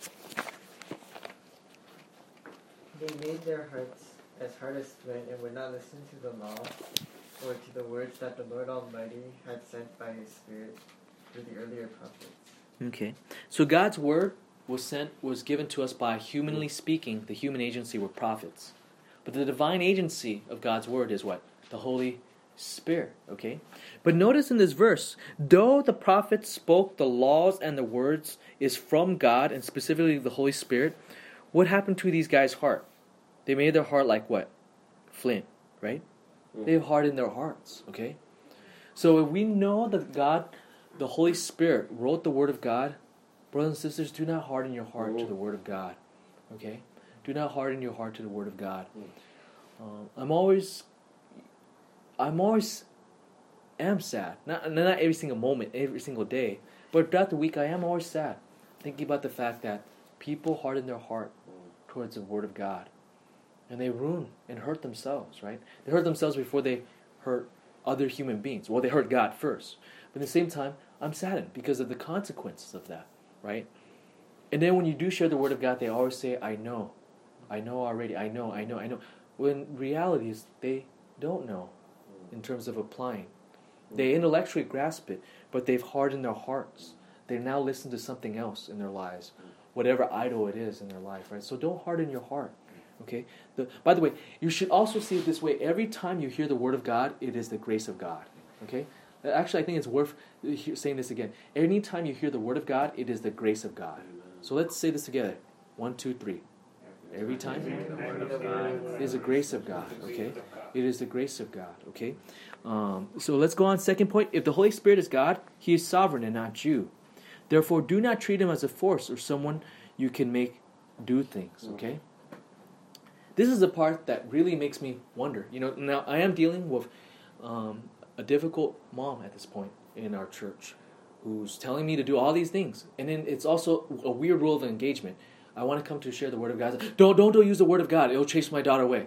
They made their hearts as hard as flint and would not listen to the law or to the words that the Lord Almighty had sent by His Spirit through the earlier prophets. Okay. So God's Word was given to us by, humanly speaking, the human agency were prophets. But the divine agency of God's Word is what? The Holy Spirit, okay? But notice in this verse, though the prophets spoke the laws and the words is from God, and specifically the Holy Spirit, what happened to these guys' heart? They made their heart like what? Flint, right? They hardened their hearts, okay? So if we know that God, the Holy Spirit, wrote the Word of God, brothers and sisters, do not harden your heart to the Word of God, okay? Do not harden your heart to the Word of God. I'm always sad. Not every single moment, every single day, but throughout the week I am always sad, thinking about the fact that people harden their heart towards the Word of God. And they ruin and hurt themselves, right? They hurt themselves before they hurt other human beings. Well, they hurt God first. But at the same time, I'm saddened because of the consequences of that, right? And then when you do share the Word of God, they always say, I know already, I know. When reality is they don't know in terms of applying. They intellectually grasp it, but they've hardened their hearts. They now listen to something else in their lives, whatever idol it is in their life, right? So don't harden your heart. Okay. By the way, you should also see it this way. Every time you hear the Word of God, it is the grace of God. Okay. Actually, I think it's worth saying this again. Any time you hear the Word of God, it is the grace of God. So let's say this together. 1, 2, 3. Every time it is the grace of God. Okay. It is the grace of God. Okay. So let's go on. Second point. If the Holy Spirit is God, He is sovereign and not you. Therefore, do not treat Him as a force or someone you can make do things. Okay. This is the part that really makes me wonder. Now I am dealing with a difficult mom at this point in our church who's telling me to do all these things. And then it's also a weird rule of engagement. I want to come to share the Word of God. Don't use the Word of God. It'll chase my daughter away.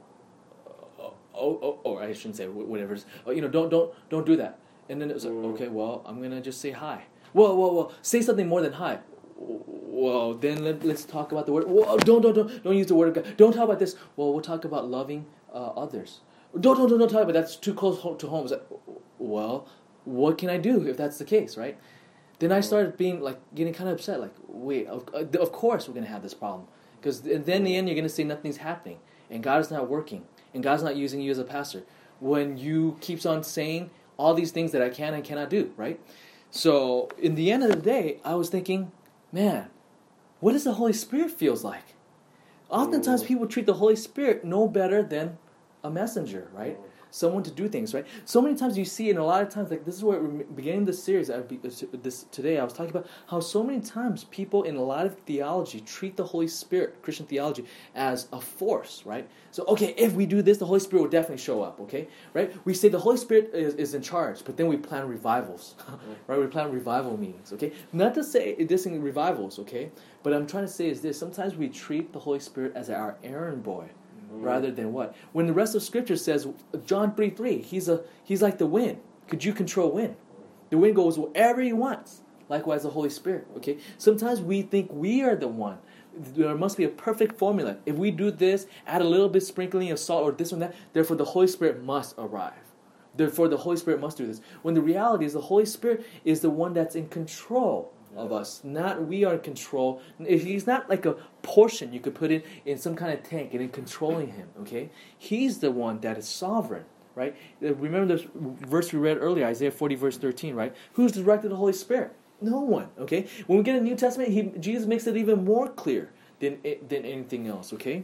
I shouldn't say whatever. Don't do that. And then it's like, okay, well, I'm going to just say hi. Well, say something more than hi. Well, then let's talk about the Word. Well, don't use the Word of God. Don't talk about this. Well, we'll talk about loving others. Don't talk about that's too close to home. It's like, well, what can I do if that's the case, right? Then I started getting kind of upset. Like, wait, of course we're going to have this problem. Because then in the end you're going to say nothing's happening. And God is not working. And God's not using you as a pastor. When you keeps on saying all these things that I can and cannot do, right? So in the end of the day, I was thinking, man, what does the Holy Spirit feels like? Oftentimes people treat the Holy Spirit no better than a messenger, right? Someone to do things, right? So many times you see, and a lot of times, like this is where we're beginning this series. Today I was talking about how so many times people in a lot of theology treat the Holy Spirit, Christian theology, as a force, right? So, okay, if we do this, the Holy Spirit will definitely show up, okay? Right? We say the Holy Spirit is in charge, but then we plan revivals, right? We plan revival meetings, okay? Not to say this in revivals, okay? But I'm trying to say is this. Sometimes we treat the Holy Spirit as our errand boy, rather than what? When the rest of Scripture says, John 3:3, he's like the wind. Could you control wind? The wind goes wherever he wants. Likewise, the Holy Spirit, okay? Sometimes we think we are the one. There must be a perfect formula. If we do this, add a little bit sprinkling of salt or this and that, therefore the Holy Spirit must arrive. Therefore the Holy Spirit must do this. When the reality is the Holy Spirit is the one that's in control of us. Not we are in control. He's not like a portion you could put in some kind of tank and in controlling him. Okay? He's the one that is sovereign. Right? Remember this verse we read earlier, Isaiah 40 verse 13, right? Who's directed the Holy Spirit? No one, okay? When we get a New Testament, Jesus makes it even more clear than anything else, okay?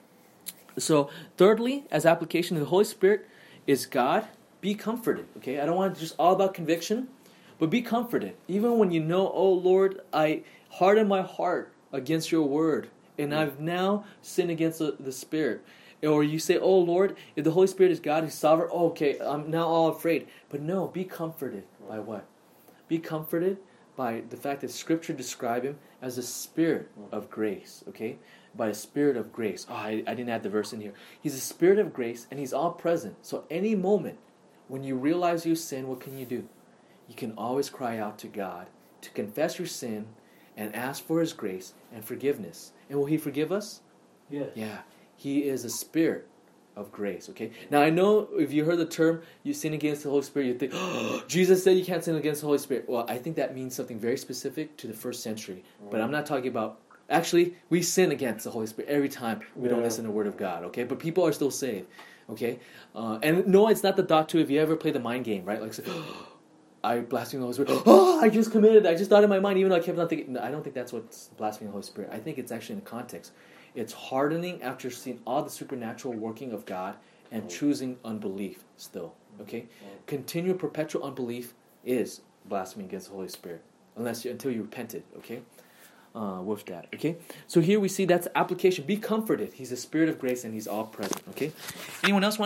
So, thirdly, as application, the Holy Spirit is God. Be comforted, okay? I don't want it just all about conviction, but be comforted. Even when you know, oh Lord, I harden my heart against your word, and I've now sinned against the Spirit. Or you say, oh Lord, if the Holy Spirit is God, He's sovereign, oh, okay, I'm now all afraid. But no, be comforted by what? Be comforted by the fact that Scripture describes Him as a Spirit of grace, okay? By a Spirit of grace. Oh, I didn't add the verse in here. He's a Spirit of grace, and He's all present. So any moment when you realize you sin, what can you do? You can always cry out to God to confess your sin and ask for His grace and forgiveness. And will He forgive us? Yes. Yeah. He is a Spirit of grace, okay? Now, I know if you heard the term, you sin against the Holy Spirit, you think, oh, Jesus said you can't sin against the Holy Spirit. Well, I think that means something very specific to the first century. But I'm not talking about, actually, we sin against the Holy Spirit every time we don't listen to the Word of God, okay? But people are still saved, okay? And no, it's not the thought too, if you ever play the mind game, right? Like, say, oh, I blaspheme the Holy Spirit. Oh, I just thought in my mind, even though I kept on thinking. No, I don't think that's what's blaspheming the Holy Spirit. I think it's actually in the context. It's hardening after seeing all the supernatural working of God and choosing unbelief still. Okay? Continual perpetual unbelief is blasphemy against the Holy Spirit. Until you repented. Okay? With that. Okay? So here we see that's application. Be comforted. He's a Spirit of grace and He's all present. Okay? Anyone else want